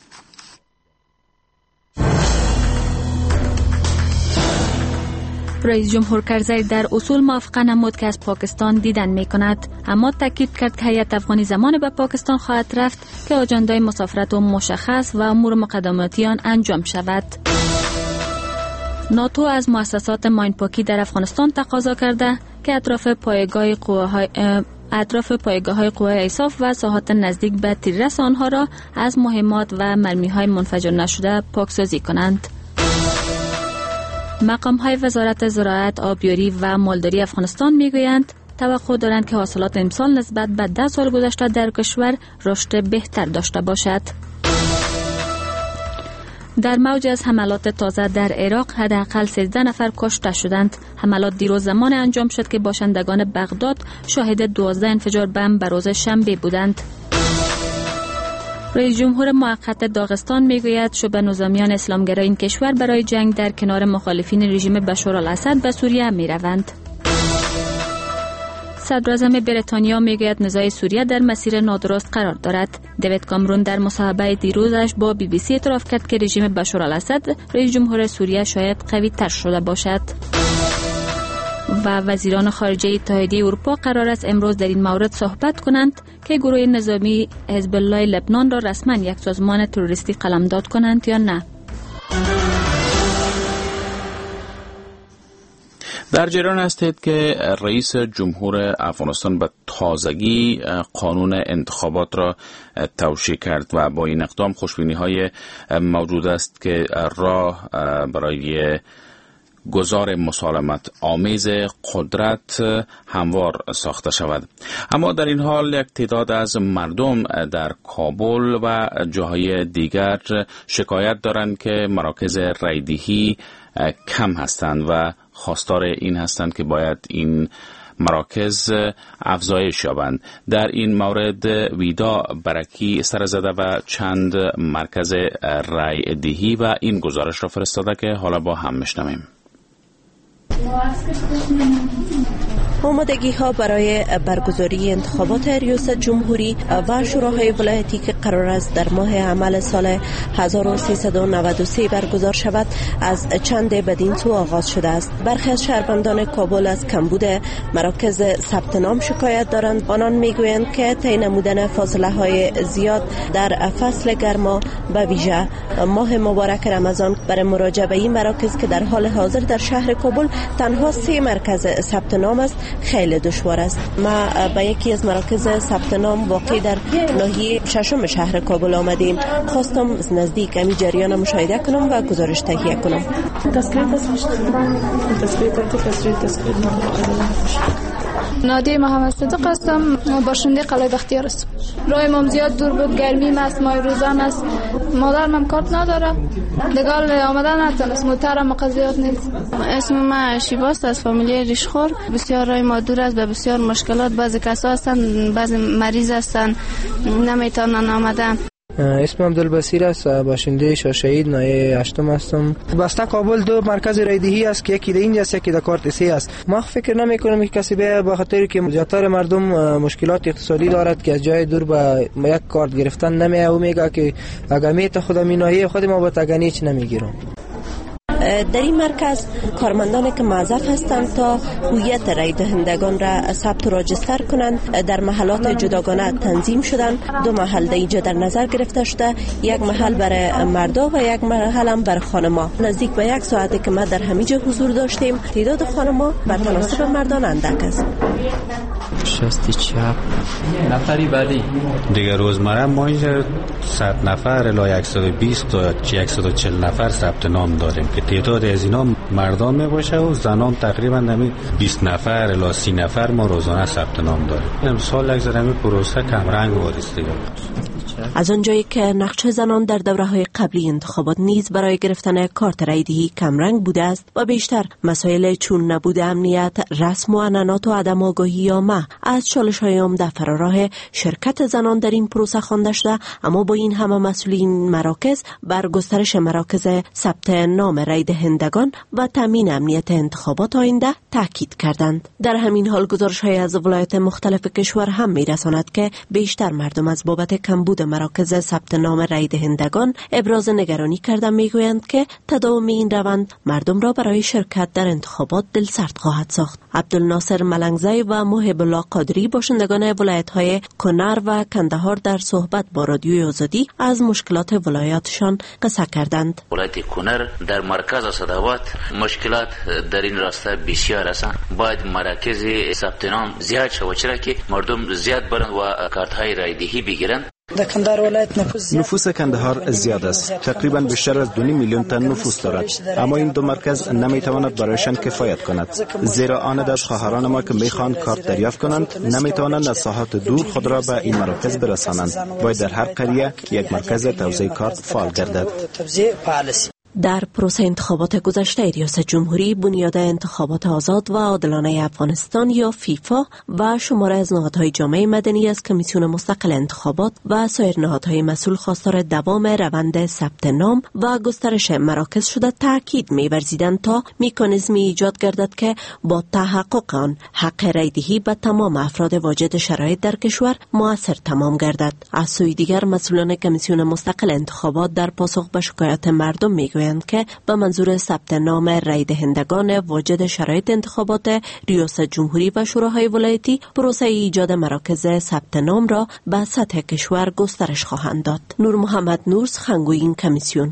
رئیس جمهور کرزی در اصول موافقه نمود که از پاکستان دیدن می کند، اما تاکید کرد که هیئت افغانی زمان به پاکستان خواهد رفت که آجندای مسافرت و مشخص و امور مقدماتی آن انجام شود. ناتو از مؤسسات ماینپاکی در افغانستان تقاضا کرده که اطراف پایگاه قواهای اطراف پایگاه های قوای ایصاف و ساحات نزدیک به تیررس آنها را از مهمات و مرمی های منفجر نشده پاکسازی کنند. مقام های وزارت زراعت، آبیاری و مالداری افغانستان میگویند توقع دارند که حاصلات امسال نسبت به ده سال گذشته در کشور رشد بهتر داشته باشد. در موج از حملات تازه در عراق حداقل سیزده نفر کشته شدند. حملات دیروز زمان انجام شد که باشندگان بغداد شاهد دوازده انفجار بم بر روز شنبه بودند. رئیس جمهور موقت داغستان میگوید شبه نظامیان اسلامگرایان کشور برای جنگ در کنار مخالفین رژیم بشار الاسد به سوریه میروند. صدر اعظم بریتانیا میگوید نزاع سوریه در مسیر نادرست قرار دارد. دیوید کامرون در مصاحبه دیروزش با بی بی سی اعتراف کرد که رژیم بشار الاسد رئیس جمهور سوریه شاید قوی تر شده باشد. و وزیران خارجه اتحادیه اروپا قرار است امروز در این مورد صحبت کنند که گروه نظامی حزب الله لبنان را رسما یک سازمان تروریستی قلمداد کنند یا نه. در جریان هستید که رئیس جمهور افغانستان به تازگی قانون انتخابات را توشیح کرد و با این اقدام خوشبینی های موجود است که راه برای گذار مسالمت آمیز قدرت هموار ساخته شود. اما در این حال یک تعداد از مردم در کابل و جاهای دیگر شکایت دارند که مراکز رایدهی کم هستند و خواستار این هستند که باید این مراکز افزایش یابند. در این مورد ویدا برکی سر زده و چند مرکز رایدهی و این گزارش را فرستاده که حالا با هم میشنویم. آمادگی ها برای برگزاری انتخابات ریاست جمهوری و شوراهای ولایتی که قرار است در ماه عمل سال هزار و سیصد و نود و سه برگزار شود از چند بدین سو آغاز شده است. برخی از شهروندان کابل از کمبود مراکز ثبت نام شکایت دارند. آنان میگویند که طی نمودن فاصله های زیاد در فصل گرما به ویژه ماه مبارک رمضان برای مراجعه به این مراکز که در حال حاضر در شهر کابل تنها سه مرکز ثبت نام است خیلی دشوار است. ما به یکی از مراکز ثبت نام واقع در ناحیه ششم شهر کابل آمدیم. خواستم از نزدیک امی جریان مشاهده کنم و گزارش تهیه کنم. نادی محمد صدیق هستم، باشنده قلعه بختیار است. راه ما زیاد دور بود، گرمی است، ماه روزان است. مادرم هم کارت نداره، لگال آمدن نتونست، موترم قضیات نیست. اسم من شیباست، از فامیلی ریشخور. بسیار راه ما دور است، به بسیار مشکلات. بعضی کسا هستن، بعضی مریض هستن، نمیتونن آمدن. اسمم عبدالبصیر است، باشنده شاشهید نایه هشتم هستم. بسته کابل دو مرکز رایدهی است که یکی در اینجا است یکی در کارت سه است. ما فکر نمی کنم که کسی به خاطر که زیاتر مردم مشکلات اقتصادی دارد که از جای دور به یک کارت گرفتن نمیه و میگه که اگر میت خودم این ناحیه خود ما با تگانی هیچ نمیگیرم. در این مرکز کارمندانی که موظف هستند تا هویت رای دهندگان را ثبت و راجستر کنند در محلات جداگانه تنظیم شدند. دو محل در اینجا در نظر گرفته شده، یک محل برای مردا و یک محل هم برای خانما. نزدیک به یک ساعتی که ما در همینجا حضور داشتیم، تعداد خانما بر تناسب مردان اندک است. شستی چپ نفری بعدی دیگر روزمره ما اینجا صد نفر الی صد و بیست تا صد و چهل نفر ثبت نام داریم که تعداد از اینا مردان می باشه و زنان تقریبا نمی بیست نفر الی سی نفر ما روزانه ثبت نام داریم. امسال یک ذره پروسه کم رنگ واریسته از آنجایی که نقش زنان در دوره‌های قبلی انتخابات نیز برای گرفتن کارت رایدهی کمرنگ بوده است و بیشتر مسائل چون نبود امنیت، رسم و عنعنات و عدم آگاهی عامه از چالش‌های عمده فراراه شرکت زنان در این پروسه خوانده شده، اما با این همه مسئولین مراکز بر گسترش مراکز ثبت نام رای دهندگان و تامین امنیت انتخابات آینده تاکید کردند. در همین حال گزارش‌های از ولایات مختلف کشور هم می‌رساند که بیشتر مردم از بابت کمبود مراکز ثبت نام رای دهندگان ابراز نگرانی کرده، میگویند که تداوم این روند مردم را برای شرکت در انتخابات دلسرد خواهد ساخت. عبدالناصر ملنگزی و محب الله قادری باشندگان ولایت‌های کنر و کندهار در صحبت با رادیوی آزادی از مشکلات ولایاتشان قصه کردند. ولایت کنر در مرکز صداوات مشکلات در این راسته بسیار است. باید مراکز ثبت نام زیاد شود چرا که مردم زیاد برند و کارت‌های رایدهی بگیرند. در کندهار ولایت نفوس نفوس کندهار زیاد است. تقریبا بیشتر از دو میلیون تن نفوس دارد، اما این دو مرکز نمیتواند برایشان کفایت کند، زیرا آن از خواهران ما که میخوان کارت دریافت کنند نمیتوانند از ساحات دور خود را به این مراکز برسانند. باید در هر قریه یک مرکز توزیع کارت فعال گردد. در پروسه انتخابات گذشته ریاست جمهوری بنیاد انتخابات آزاد و عادلانه افغانستان یا فیفا و شماره از نهادهای جامعه مدنی از کمیسیون مستقل انتخابات و سایر نهادهای مسئول خواستار دوام روند ثبت نام و گسترش مراکز شده تاکید می‌ورزیدند تا مکانیزمی ایجاد گردد که با تحقق آن حق رایدهی به تمام افراد واجد شرایط در کشور مؤثر تمام گردد. از سوی دیگر مسئولان کمیسیون مستقل انتخابات در پاسخ به شکایات مردم می‌گویند که به منظور ثبت نام رای دهندگان واجد شرایط انتخابات ریاست جمهوری و شوراهای ولایتی پروسه ایجاد مراکز ثبت نام را به سطح کشور گسترش خواهند داد. نور محمد نور سخنگوی این کمیسیون: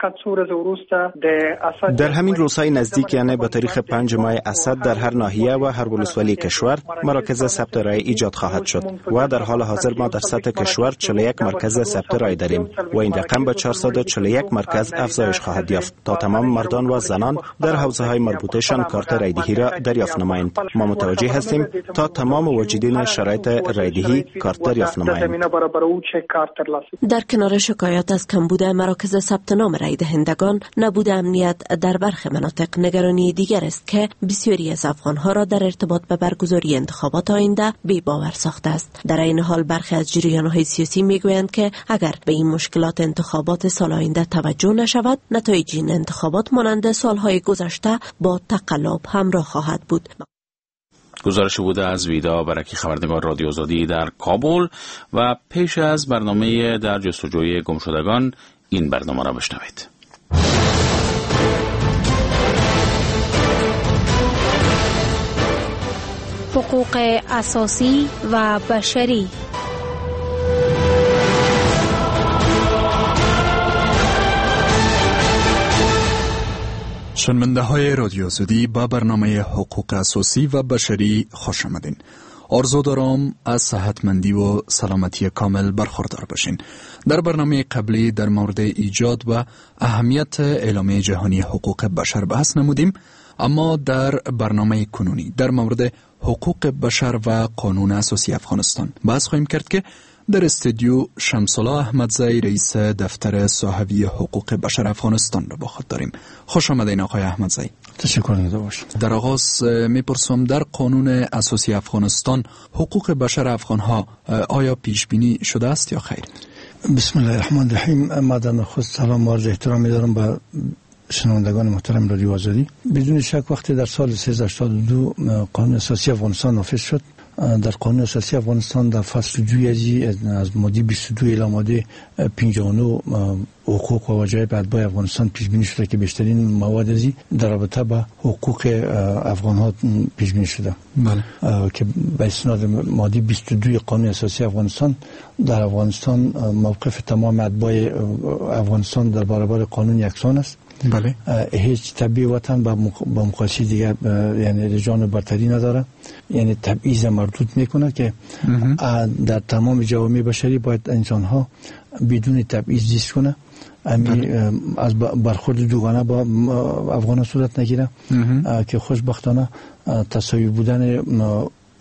در همین روزهای نزدیک یعنی به تاریخ پنج ماه اسد در هر ناحیه و هر ولسوالی کشور مراکز ثبت رای ایجاد خواهد شد و در حال حاضر ما در سطح کشور چهل و یک مرکز ثبت رای داریم و این رقم به چهارصد و چهل و یک مرکز افزایش خواهد یافت تا تمام مردان و زنان در حوزه‌های مربوطه‌شان کارت رایدهی را دریافت نمایند. ما متوجه هستیم تا تمام واجدین شرایط رایدهی کارت دریافت نمایند. در کنار شکایات از کمبود مراکز ثبت نام رای دهندگان، نبود امنیت در برخی مناطق نگرانی دیگر است که بسیاری از افغانها را در ارتباط به برگزاری انتخابات آینده بی باور ساخته است. در این حال برخی از جریان‌های سیاسی میگویند که اگر به این مشکلات انتخابات سال آینده توجه نشود، نتایج این انتخابات مانند سالهای گذشته با تقلب همراه خواهد بود. گزارش بوده از ویدا برکی، خبرنگار رادیو آزادی در کابل. و پیش از برنامه در جستجوی گمشدگان این برنامه را بشنوید. حقوق اساسی و بشری. شنونده های رادیو آزادی با برنامه حقوق اساسی و بشری خوش آمدین. آرزو دارم از صحتمندی و سلامتی کامل برخوردار باشین. در برنامه قبلی در مورد ایجاد و اهمیت اعلامیه جهانی حقوق بشر بحث نمودیم، اما در برنامه کنونی در مورد حقوق بشر و قانون اساسی افغانستان بحث خواهیم کرد که در استودیو شمس‌الله احمدزی رئیس دفتر صحوی حقوق بشر افغانستان را با خود داریم. خوش آمدین آقای احمدزی. تشکر می‌کنم. در آغاز می‌پرسم در قانون اساسی افغانستان حقوق بشر افغان‌ها آیا پیش بینی شده است یا خیر؟ بسم الله الرحمن الرحیم. ما در نخست سلام و عرض احترام می‌دارم به شنوندگان محترم رادیو آزادی. بدون شک وقتی در سال سیزده هشتاد و دو قانون اساسی افغانستان نافذ شد، در قانون اساسی افغانستان در فصل دوی از ماده بیست و دو الی ماده پنجاه و نه حقوق و واجبات اتباع افغانستان پیش بینی شده که بیشترین مواد ازی در رابطه با حقوق افغان ها پیش بینی شده. بله. که به اسناد ماده بیست و دو قانون اساسی افغانستان در افغانستان موقف تمام اتباع افغانستان در برابر قانون یکسان است. بله. هیچ تبعیض وطن با مقایسه دیگر یعنی رجان برتری نداره، یعنی تبعیض مردود میکنه که در تمام جوامع بشری باید انسان ها بدون تبعیض زیست کنه. بله. از برخورد دوگانه با افغان صورت نگیره که خوشبختانه تساوی بودن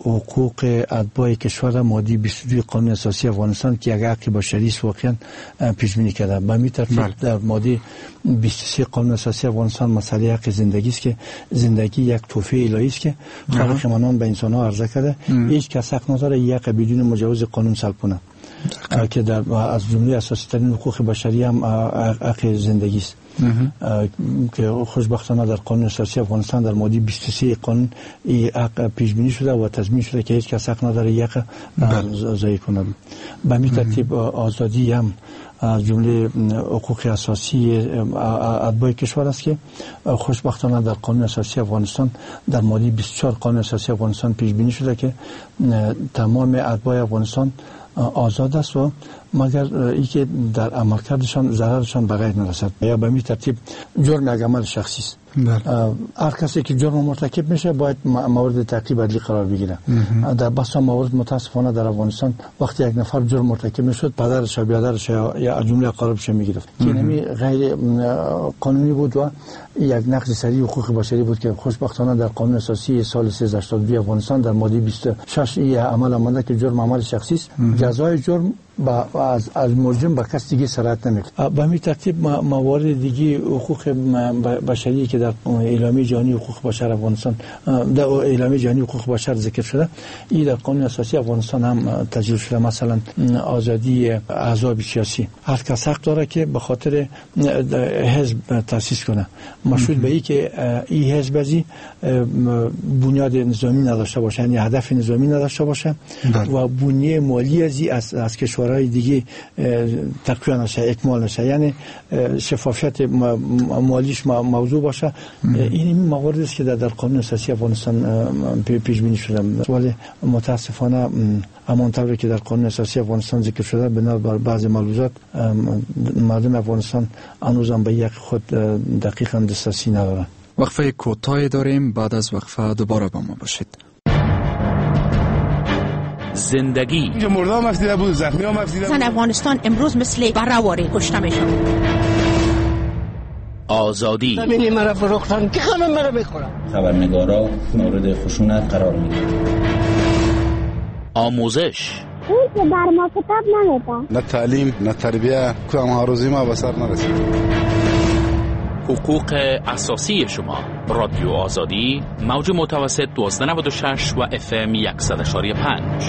حقوق اتباع کشور ماده بیست و دو قانون اساسی افغانستان که یک حق بشری است واقعا پیش بینی کرده. به همین ترتیب در ماده بیست و سه قانون اساسی افغانستان مسئله حق زندگی است که زندگی یک تحفه الهی است که خالق منان به انسان ها عرضه کرده. هیچ کس حق نداره یک بدون مجاز قانون سلب کنه که در از جمله اساسی ترین حقوق بشری هم حق زندگی است که خوشبختانه در قانون اساسی افغانستان در ماده بیست و سه قانون این حق پیش بینی شده و تضمین شده که هیچ کس حق نداره یک ضایع کنه. به همین ترتیب آزادی هم از جمله حقوق اساسی اتباع کشور است که خوشبختانه در قانون اساسی افغانستان در ماده بیست و چهار قانون اساسی افغانستان پیش بینی شده که تمام اتباع افغانستان آزاد است و مگر ای که در عملکردشان ضررشان به غیر نرسد. یا به می ترتیب جرم یک عمل شخصی است. هر کسی که جرم مرتکب میشه باید مورد تعقیب عدلی قرار بگیره. در بسیار موارد متاسفانه در افغانستان وقتی یک نفر جرم مرتکب میشد پدرش یا برادرش یا جمله اقاربش میگرفت که نمی غیر قانونی بود و یک نقض سریع حقوق بشری بود که خوشبختانه در قانون اساسی سال سیزده هشتاد و دو افغانستان در ماده بیست و شش این عمل آمده که جرم عمل شخصی است. جزای جرم با از از مجرم به کس دیگه سرایت نمیکنه. به همین ترتیب موارد دیگه حقوق بشری که در اعلامیه جهانی حقوق بشر افغانستان در اعلامیه جهانی حقوق بشر ذکر شده این در قانون اساسی افغانستان هم تجلیل شده. مثلا آزادی احزاب سیاسی، هر کس حق داره که به خاطر حزب تاسیس کنه مشروط به این که این حزب ازی بنیاد نظامی نداشته باشه، یعنی هدف نظامی نداشته باشه و بنیه مالی ازی از از کشورهای دیگه تقویت نشه، اکمال نشه، یعنی شفافیت مالیش موضوع باشه. این مواردی است که در قانون اساسی افغانستان پیش بینی شده. ولی متاسفانه همانطوری که در قانون اساسی افغانستان ذکر شده بنابر بعضی ملحوظات مردم افغانستان هنوزم به یک خود دقیقاً دسترسی ندارند. وقفه کوتاهی داریم، بعد از وقفه دوباره با ما باشید. زندگی اینجا مرده هم افزیده بود، زخمی هم افزیده بود. زن افغانستان امروز مثل برهواری کشته میشن. آزادی ببینی مرا فروختن که همه مرا میخورن. خبرنگارا مورد خشونت قرار میگیرن. آموزش این که در ما کتاب نمیده، نه تعلیم نه تربیه، کدام هاروزی ما به سر نرسید. حقوق اساسی شما. رادیو آزادی، موج متوسط دوازده نود و شش و اف ام صد و یک و پنج.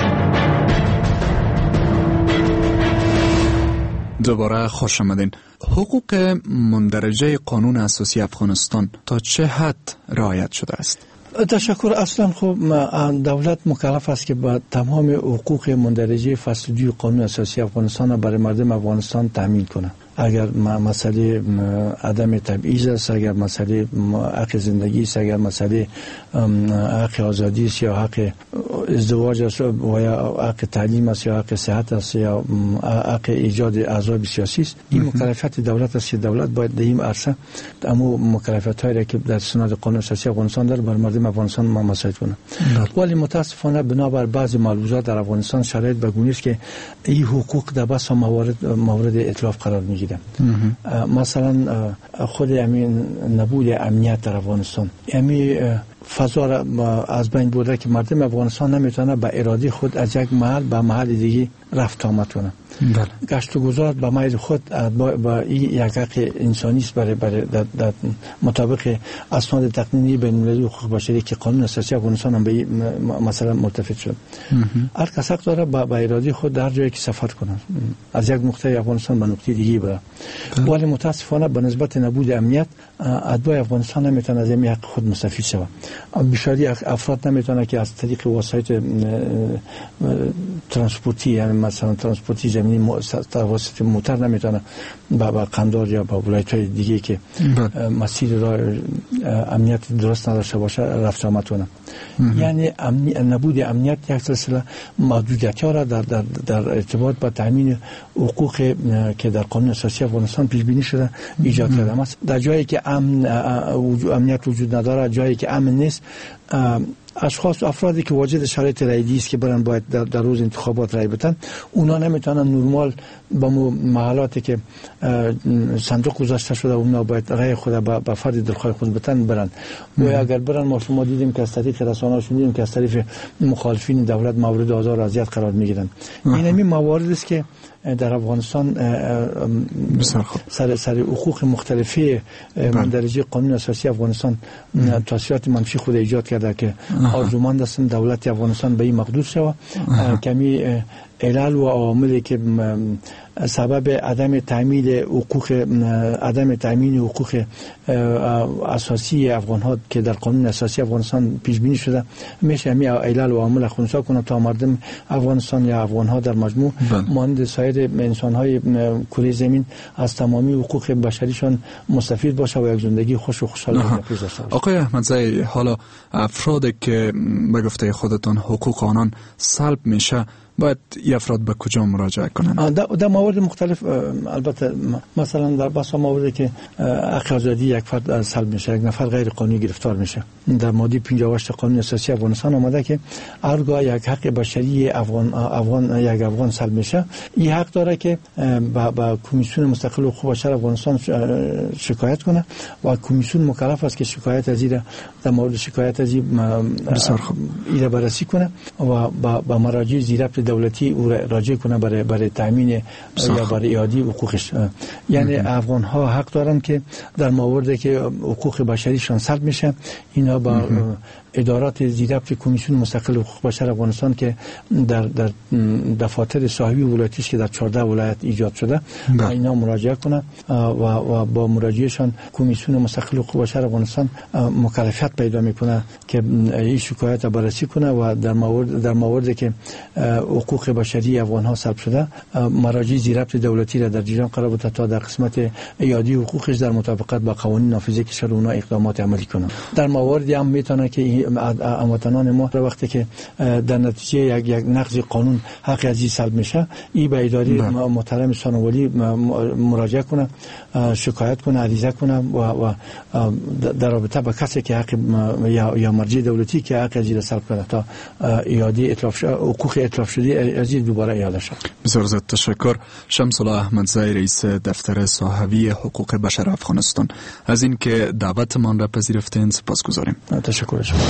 دوباره خوش آمدین. حقوق مندرجه قانون اساسی افغانستان تا چه حد رعایت شده است؟ تشکر. اصلا خب دولت مکلف است که با تمام حقوق مندرجه فصل دو قانون اساسی افغانستان برای مردم افغانستان تامین کنه. اگر مسئله عدم تبعیض است، اگر مسئله حق زندگی است، اگر مسئله حق آزادی است یا حق ازدواج است و یا حق تعلیم است یا حق صحت است یا حق ایجاد احزاب سیاسی است، این مکلفیت دولت است که دولت باید در این عرصه اما مکلفیت‌هایی را که در سند قانون اساسی افغانستان داره بر مردم افغانستان ممارست کنه. ولی متاسفانه بنابر بعضی ملحوظات در افغانستان شرایط بگونه است که این حقوق در بس موارد مورد اتلاف قرار میگیره. مثلا خود همین نبود امنیت در افغانستان، همین فضا از بین برده که مردم افغانستان نمیتونه به اراده خود از یک محل به محل دیگه رفت آمد کنه. گشت و گذار به میل خود با این یک حق انسانی است برای در, در مطابق اسناد تقنینی بین المللی حقوق بشری که قانون اساسی افغانستان هم به مثلا ملتفت شد. هر کس حق داره با اراده خود در جایی که سفر کنه از یک نقطه افغانستان به نقطه دیگه بره. ولی متاسفانه به نسبت نبود امنیت اتباع افغانستان نمیتونه از این حق خود مستفید شود. بسیاری افراد نمیتونه که از طریق وسایل ترانسپورتی، یعنی مثلا ترانسپورتی زمینی واسطه موتر نمیتونه با قندار یا با ولایت‌های دیگه که مسیر را امنیت درست نداشته باشه رفت آمد کنه. یعنی نبود امنیت یک سلسله محدودیت‌ها را در در در ارتباط با تامین حقوق که در قانون اساسی افغانستان پیش بینی شده ایجاد کرده است. در جایی که امن امنیت وجود نداره، جایی که امن نیست، اشخاص و افرادی که واجد شرایط رایدی است که برن باید در, در روز انتخابات رای بدن، اونا نمیتونن نرمال با محلاتی که صندوق گذاشته شده اونا باید رای خود به فرد دلخواه خود بدن برن. و اگر برن ما شما دیدیم که از طریق طریق رسانه‌ها شنیدیم که از طریق مخالفین دولت مورد آزار و اذیت قرار میگیرن. این همین موارد است که در افغانستان سر سر حقوق مختلفه مندرجه قانون اساسی افغانستان تاثیرات منفی خود ایجاد کرده که آرزومند هستند دولت افغانستان به این مقدور شود. کمی علل و عواملی که سبب عدم تامین حقوق عدم تامین حقوق اساسی افغان ها که در قانون اساسی افغانستان پیش بینی شده میشه همین علل و عوامل خنثی کنه تا مردم افغانستان یا افغان ها در مجموع مانند سایر انسان های کره زمین از تمامی حقوق بشریشان مستفید باشه و یک زندگی خوش و خوشحال داشته باشه. آقای احمدزی، حالا افرادی که به گفته خودتان حقوق آنان سلب میشه باید ای افراد به کجا مراجعه کنند؟ در موارد مختلف، البته مثلا در بسا مواردی که حق آزادی یک فرد سلب میشه، یک نفر غیر قانونی گرفتار میشه، در ماده پنجاه و هشت قانون اساسی افغانستان آمده که هرگاه یک حق بشری افغان افغان یک افغان سلب میشه، این حق داره که با با کمیسیون مستقل حقوق بشر افغانستان شکایت کنه و کمیسیون مکلف است که شکایت از این در مورد شکایت از این ایره بررسی کنه و با با مراجع زیربط دولتی او راجع کنه برای برای تامین یا برای اعاده حقوقش. یعنی افغان ها حق دارن که در مواردی که حقوق بشریشان سلب میشه اینا با ادارات زیربط کمیسیون مستقل حقوق بشر افغانستان که در در دفاتر صاحبی ولایتیش که در چهارده ولایت ایجاد شده اینا مراجعه کنه و و با مراجعهشان کمیسیون مستقل حقوق بشر افغانستان مکلفیت پیدا میکنه که این شکایت بررسی کنه و در مورد در موردی که حقوق بشری افغان ها سلب شده مراجع زیربط دولتی را در جریان قرار بده تا در قسمت اعاده حقوقش در مطابقت با قوانین نافذه که شده اونها اقدامات عملی کنه. در مواردی هم میتونه که هموطنان ما وقتی که در نتیجه یک یک نقض قانون حق ازی سلب میشه ای به اداره محترم ثانوی مراجعه کنه، شکایت کنه، عریضه کنه و, و در رابطه با کسی که حق یا, یا مرجع دولتی که حق ازی سلب کنه تا اعاده اتلاف حقوق اتلاف شده ازی دوباره اعاده شد. بسیار زیاد تشکر. شمس الله احمدزی، رئیس دفتر صاحبی حقوق بشر افغانستان، از این که دعوتمان را پذیرفتین سپاسگزاریم. تشکر شما.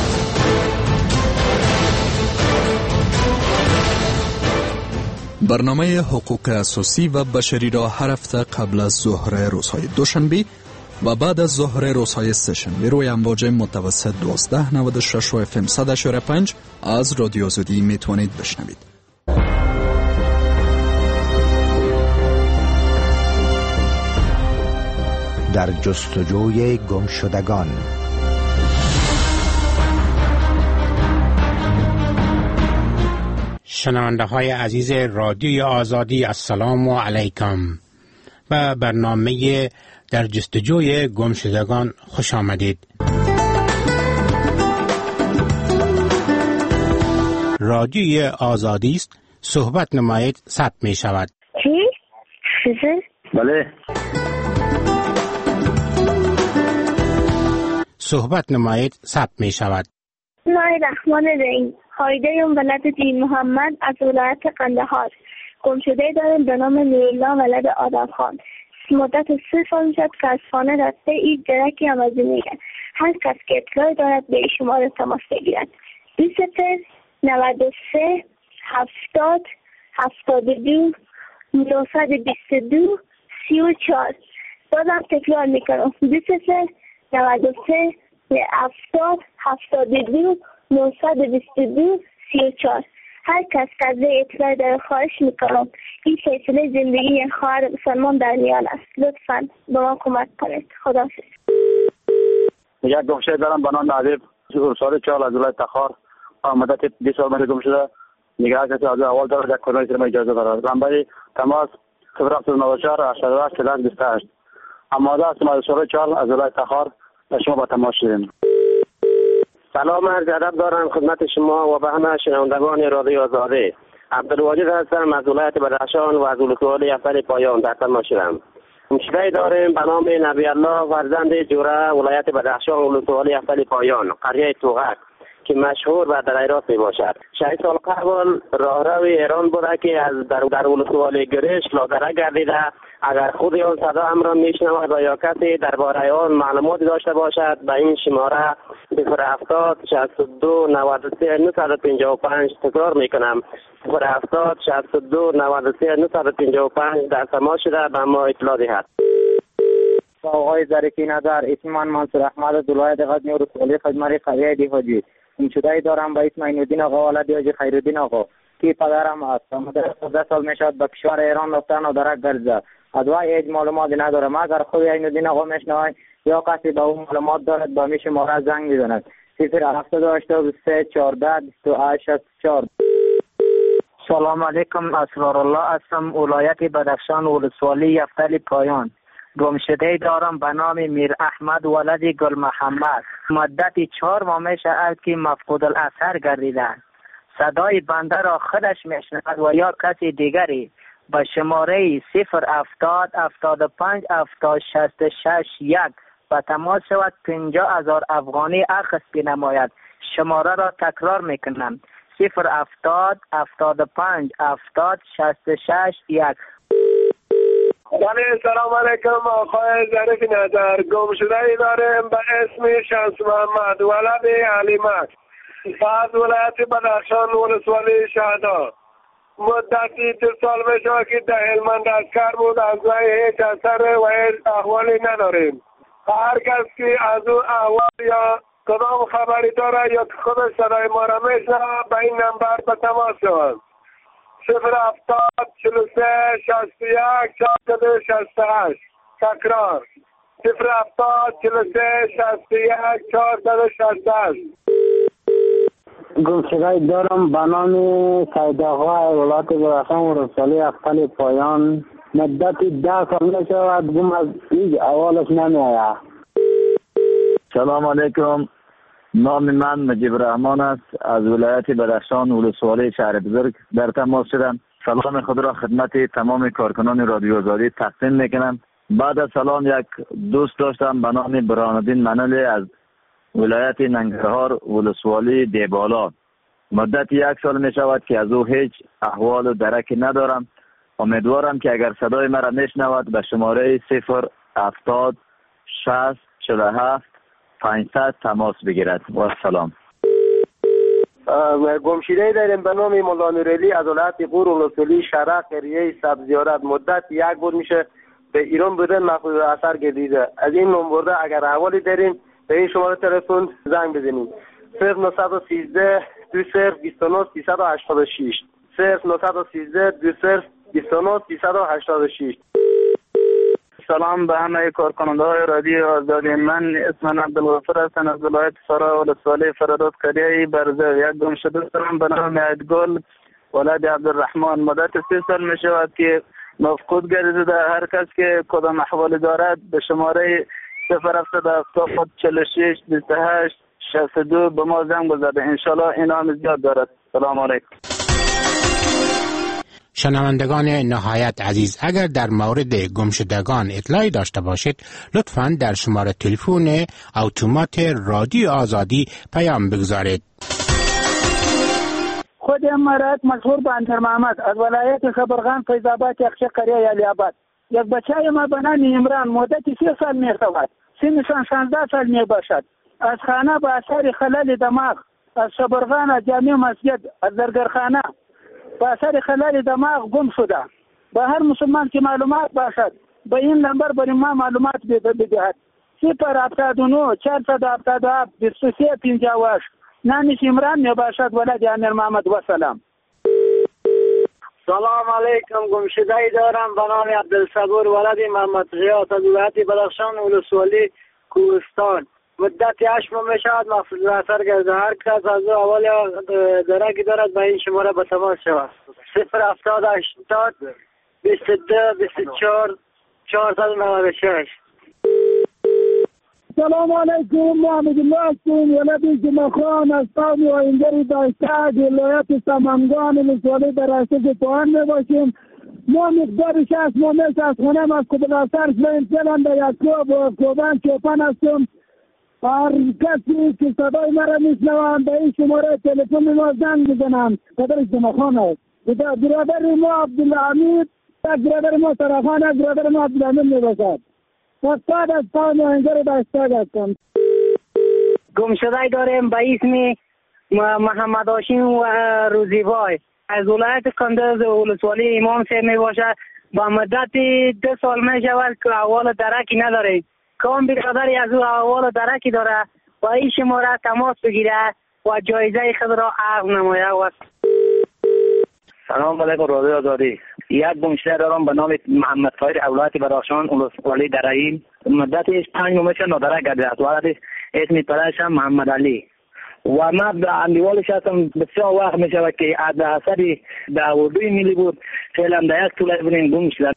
برنامه حقوق اساسی و بشری را هر هفته قبل از ظهر روزهای دوشنبه و بعد از ظهر روزهای سه‌شنبه روی امواج متوسط دوازده نود و شش و اف ام صد و پنج از رادیو آزادی میتوانید بشنوید. در جستجوی گمشدگان. شنونده های عزیز رادیوی آزادی، السلام علیکم. به برنامه در جستجوی گمشدگان خوش آمدید. رادیوی آزادی است، صحبت نمایید ثبت می شود. چی؟ بله. صحبت نمایید ثبت می شود. بسم الله الرحمن الرحیم. هایده ولد دین محمد از ولایت قندهار. گمشده داریم به نام نورالله ولد آدم خان. مدت سه سال میشد که از خانه رفته این درکی هم از میگن. هر کس که اطلاع دارد به شماره تماس بگیرد. دو صفر نود و سه هفتاد هفتاد و دو نهصد و بیست و دو سی و چهار. بازم تکرار میکنم. دو صفر نود و سه هفتاد هفتاد و دو نهصد و بیست و دو سی و چهار. هر کس که از اطلاع داره خواهش میکنم این فیصله زندگی خواهر مسلمان در میان است. لطفاً به ما کمک کنید. خداحافظ. یک گمشده دارم به نام نادر سال چهار از ولایت تخار. مدت بیست سال من گم شده. میگه هر کسی از اول داره یک کدای سر اجازه داره. نمبر تماس صفر هفت نه چهار هشتاد و هشت چهل بیست و هشت. آماده هستم از سال چهار از ولایت تخار شما با تماس شدیم. سلام عرض ادب دارم خدمت شما و به همه شنوندگان رادیو آزادی. عبدالواجد هستم از ولایت بدخشان و از ولسوالی افل پایان در تماس شدم. گمشده داریم به نام نبی الله فرزند جوره ولایت بدخشان و ولسوالی افل پایان قریه توغک که مشهور و در ایران می باشد. شش سال قبل راهرو ایران بوده که از در در ولسوالی گرش لاغره گردیده اگر خود اون صدا هم را میشنود و یا کسی درباره آن معلوماتی داشته باشد به این شماره صفر هفتاد شصت و دو نود و سه نهصد و پنجاه و پنج تکرار میکنم صفر هفتاد شصت و دو نود و سه نهصد و پنجاه و پنج در تماس شده به ما اطلاع دهد. آقای ظریفی نظر، اسم من منصور احمد از ولایت غزنی و رسولی خدمت قریه دیهاجی. مشاهده دارم به اسم عین‌الدین آقا ولد حاجی خیرالدین آقا که پدرم است. مدت چهارده سال میشد به کشور ایران رفتن و درک گرزد. از وای هیچ معلوماتی ندارم. اگر خود عین‌الدین آقا میشنوید یا کسی به اون معلومات دارد با میشه ما را زنگ بزند. صفر هفتاد و هشت و سه چهارده بیست و هشت شصت و چهار. سلام علیکم، اسرار الله هستم، ولایت بدخشان ولسوالی یفتل پایان. گمشده دارم به نام میر احمد ولد گل محمد. مدت چهار ماه میشه که مفقود الاثر گردیده. صدای بنده را خودش میشنود و یا کسی دیگری به شماره صفر هفتاد هفتاد و پنج هفتاد شصت و شش یک به تماس شود پنجاه هزار افغانی اخذ نماید. شماره را تکرار میکنم صفر هفتاد هفتاد و پنج هفتاد شصت و شش یک. بله سلام علیکم آقای ظریفی نظر. گمشده ای داریم به اسم شمس محمد ولد علیمک از ولایت بدخشان ولسوالی شهدا. مدتی دو سال میشه که در هلمند از کار بود، از وی هیچ اثر و هیچ احوالی نداریم. هر کس که از اون احوال یا کدام خبری داره یا خودش صدای ما را میشنه به این نمبر به تماس شود صفر هفتاد چهل و سه شصت و یک چهارصد و شصت و هشت. تکرار صفر هفتاد چهل و سه شصت و یک چهارصد و شصت و هشت. گمشده دارم به نام سید آقا ولایت بدخشان ولسوالی یفتل پایان. مدت ده سال میشود گم از هیچ احوالش نمیآید. سلام علیکم، نام من مجیب رحمان است، از ولایت بدخشان ولسوالی شهر بزرگ در تماس شدم. سلام خود را خدمت تمام کارکنان رادیو آزادی تقدیم میکنم. بعد از سلام یک دوست داشتم به نام برهان‌الدین منلی از ولایت ننگرهار ولسوالی دیبالا. مدت یک سال می شود که از او هیچ احوال و درکی ندارم. امیدوارم که اگر صدای مرا میشنود به شماره صفر هفتاد شصت چهل و هفت پانصد تماس بگیرد. و سلام. گمشده داریم به نام مولا نوریلی از ولایت غور ولسوالی شرق قریه سبزیارت. مدت یک بار میشه به ایران بودن مفقود اثر گردیده. از این نمبر اگر احوالی دارین به این شماره تلفن زنگ بزنید صفر نهصد و سیزده دو صفر بیست و نه سیصد و هشتاد و شش صفر نهصد و سیزده دو صفر بیست و نه سیصد و هشتاد و شش. سلام به همه کارکننده های رادیو آزادی. من اسمم عبدالغفور هستم از ولایت فرا ولسوالی فراداد قریه برزه. یک گمشده دارم به نام عیدگل ولد عبدالرحمن. مدت سه سال می شود که مفقود گردیده. هر کس که کدام احوالی دارد به شماره صفر هفتاد هفتاد چهل و شش بیست و هشت شصت و دو به ما زنگ بزنه. انشالله این هم زیاد دارد. سلام علیکم. شنوندگان نهایت عزیز، اگر در مورد گمشدگان اطلاعی داشته باشید لطفاً در شماره تلفن اتومات رادیو آزادی پیام بگذارید. خود امارات مشهور به انتر محمد از ولایت خبرغان فیض‌آباد یخچه قریه علی آباد. یک بچه ما به نام عمران مدت سه سال می شود. سنشان شانزده سال می باشد. از خانه به اثر خلل دماغ از خبرغان از جامع مسجد از درگرخانه به اثر خلل دماغ گم شده. به هر مسلمان که معلومات باشد به این نمبر برای ما معلومات بدهد. صفر هفتاد و نه چهارصد و هفتاد و هفت بیست و سه پنجاه و هشت. نامش عمران می باشد ولد امیر محمد. و سلام. سلام علیکم. گمشده ای دارم به نام عبدالصبور ولد محمد غیاث از ولایت بدخشان ولسوالی کوهستان. مدت هشت ماه می شود مفقود اثر گردیده. هر کس از او اول درکی دارد به این شماره به تماس شود صفر هفتاد هشتاد بیست و دو بیست و چهار چهارصد و نود و شش. سلام علیکم. محمد الله هستم ولد جمعخان از قوم و اینگری داشتگ ولایت سمنگان ولسوالی در ارشد پایان می باشیم. ما مقدار شخص ما مثل از خونم از قبل اثر شلیم سلم در یکوب و کوبان چوپان هستم. هر کسی که صدای مرا میشنوند به این شماره تلفن ما زنگ بزنند. پدرش جمعخان است. برادر ما عبدالحمید یک برادر ما سراخان، یک برادر ما عبدالامین میباشد. استاد از قوم آهنگر داشتگ هستم. گمشده داریم به اسم محمد هاشم و روزیبای از ولایت قندز ولسوالی امام صاحب می باشد. با مدت دو سال می شود که احوال درکی نداره. کام برادری از او احوال درکی داره و این شماره تماس بگیره و جایزه خود را عرض نماید. سلام علیکم رادیو آزادی. یک گمشده دارم به نام محمد طاهر ولایت بدخشان ولسوالی درعین. مدتش پنج ماه میشه نادرک گردیده است. ولد اسم پدرش هم محمد علی و من به امیوالش هستم. بسیار وقت می شود که از اثر دعوادوی ملی بود فعلا در یک طول بودیم گم شدن.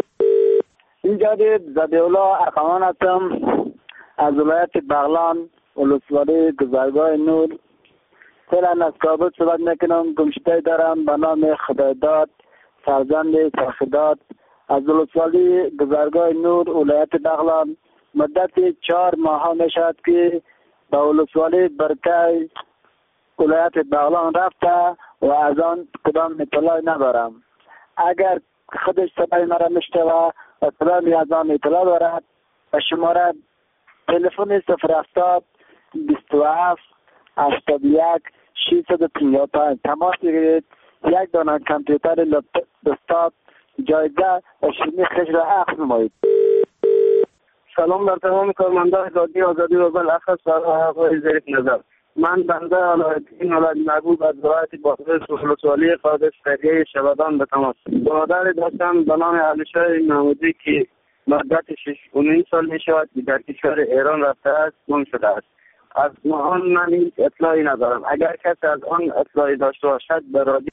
اینجا دید زدیولا ارخمان هستم از ولایت بغلان ولسوالی گذرگاه نور. فعلا از کابل صحبت میکنم. گمشده دارم به نام خدایداد فرزند سرخداد از ولسوالی گذرگاه نور ولایت بغلان. مدت چهار ماه میشد که به ولسوالی برکای ولایت بغلان رفته و از آن کدام اطلاع ندارم. اگر خودش صدای مرا میشنوه و کدام از آن اطلاع دارد به شماره تلفن صفر هفتاد بیست و هفت هشتاد و یک ششصد و پنجاه و پنج تماس بگیرید. یک دانه کامپیوتر لپتاپ جایزه و شیرینی خش را اخذ نمایید. سلام بر تمام کارمندان رادیو آزادی و بالاخص آقای ظریف نظر. من بنده علایالدین ولد محبوب از ولایت بادغیس ولسوالی قادس قریه شبادان به تماس. برادر داشتم به نام علیشاه محمودی که مدت شش و نیم سال می شود که در کشور ایران رفته است گم شده است. از آن من هیچ اطلاعی ندارم. اگر کسی از آن اطلاعی داشته باشد به رادیو.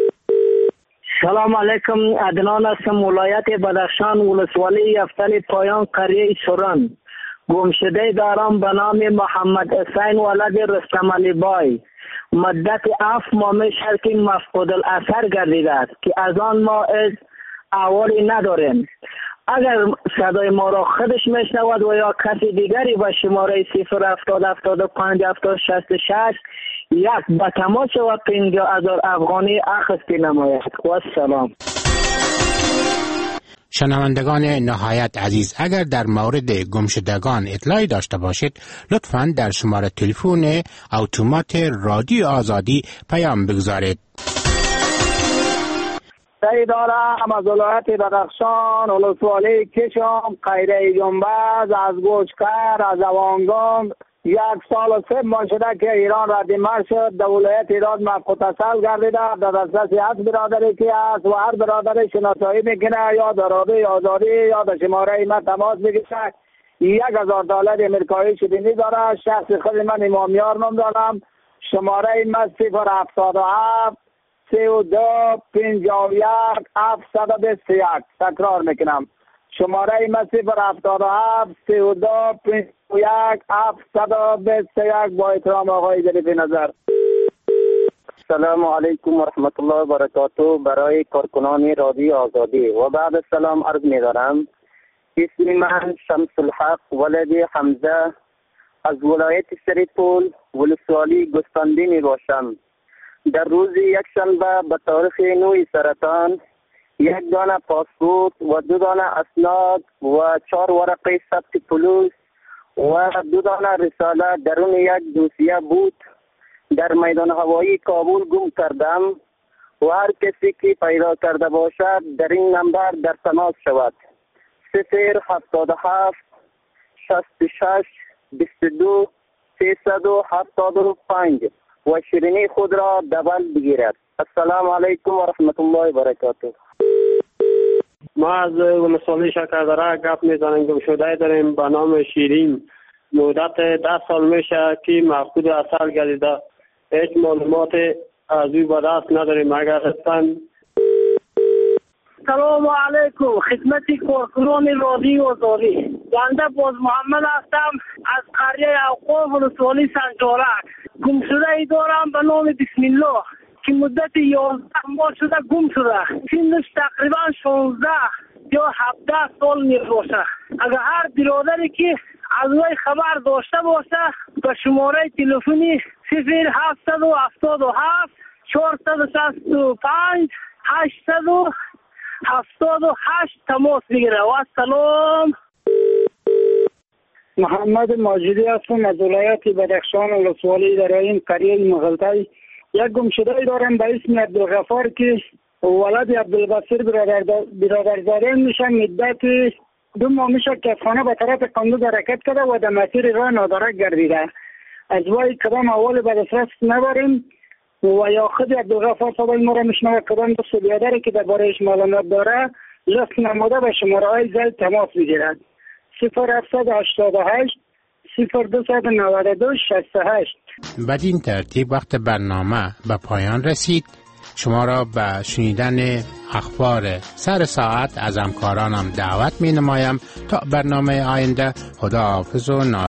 سلام علیکم، عدنان هستم ولایت بدخشان ولسوالی یفتل پایان قریه سوران. گمشده دارم به نام محمد حسین ولد رستم علی بای. مدت هفت ماه میشد که مفقود الاثر گردیده است که از آن ما احوالی نداریم. اگر صدای ما را خودش میشنود و یا کسی دیگری با شماره صفر هفتاد هفتاد و پنج هفتاد شصت و شش یک به تماس و پنجاه هزار افغانی اخذ نماید. و سلام. شنوندگان نهایت عزیز، اگر در مورد گمشدگان اطلاعی داشته باشید لطفاً در شماره تلفن اتومات رادیو آزادی پیام بگذارید. سعید دارم از ولایت بدخشان ولسوالی کشم قیره جنبز از گوشکر از اوانگان. یک سال و سه ماه شده که ایران ردیمر شد. در ولایت ایران متصل گردیده در دسترس هر برادری که است و هر برادری شناسایی میکنه یا در رادیو آزادی یا در شماره من تماس بگیره. یک هزار دلار امریکایی شدنی داره. شخص خود من امامیار نام دارم. شماره من صفر هفتاد و هفت سی و دو پنجاه و یک هفتصد و بیست و یک. تکرار میکنم. شماره من صفر هفتاد و هفت سی و دو پنجاه و یک هفتصد و بیست و یک. با احترام آقای ظریف نظر. السلام علیکم و رحمت الله و برکاته. برای کارکنان رادیو آزادی و بعد سلام عرض می‌دارم. اسم من شمس الحق ولد حمزه از ولایت سریپول ولسوالی گستاندی می باشم. در روز یک شنبه به تاریخ نه سرطان یک دانه پاسپورت و دو دانه اسناد و چهار ورقه ثبت پلیس و دو دانه رساله درون یک دوسیه بود در میدان هوایی کابل گم کردم و هر کسی که پیدا کرده باشد در این نمبر در تماس شود. صفر هفتاد و هفت شصت و شش بیست و دو سیصد و هفتاد و پنج و شیرینی خود را دبل بگیرد. السلام علیکم و رحمت الله و برکاته. ما از ولسوالی شکردره گپ میزنیم. گمشده داریم به نام شیرین. مدت ده سال میشه که مفقود اثر گردیده. هیچ معلومات از او به دست نداریم. اگر هستن. سلام علیکم خدمتی کارکنان رادیو آزادی. بنده باز محمد هستم از قریه اوقاف ولسوالی سنجارک. گمشده دارم به نام بسم الله که مدت یازده ماه شده گم شده. سنش تقریبا شانزده یا هفده سال می باشه. اگر هر برادری که از وی خبر داشته باشه به شماره تلفنی صفر هفتصد و هفتاد و هفت چهارصد و شصت و پنج هشتصد و هفتاد و هشت تماس بگیره. و سلام. محمد ماجدی هستم از ولایت بدخشان ولسوالی در این قریه مغلطی. یک گمشده دارم به اسم عبدالغفار که ولد عبدالبصیر برادرزاده میشه. مدت دو ماه میشه که خانه به طرف قندوز حرکت کرده و در مسیر راه نادرک گردیده. از وای کدام اول به دسترس نباریم و یا خود عبدالغفار صدای ما را میشنوه کدام دوست بیادره که دربارهش معلومات داره لست نموده به شماره های زل تماس بگیرد. صفر هفتصد و هشتاد و هشت صفر دویست و نود و دو شصت و هشت. بدین ترتیب وقت برنامه به پایان رسید. شما را به شنیدن اخبار سر ساعت از همکارانم دعوت می نمایم تا برنامه آینده. خدا حافظ و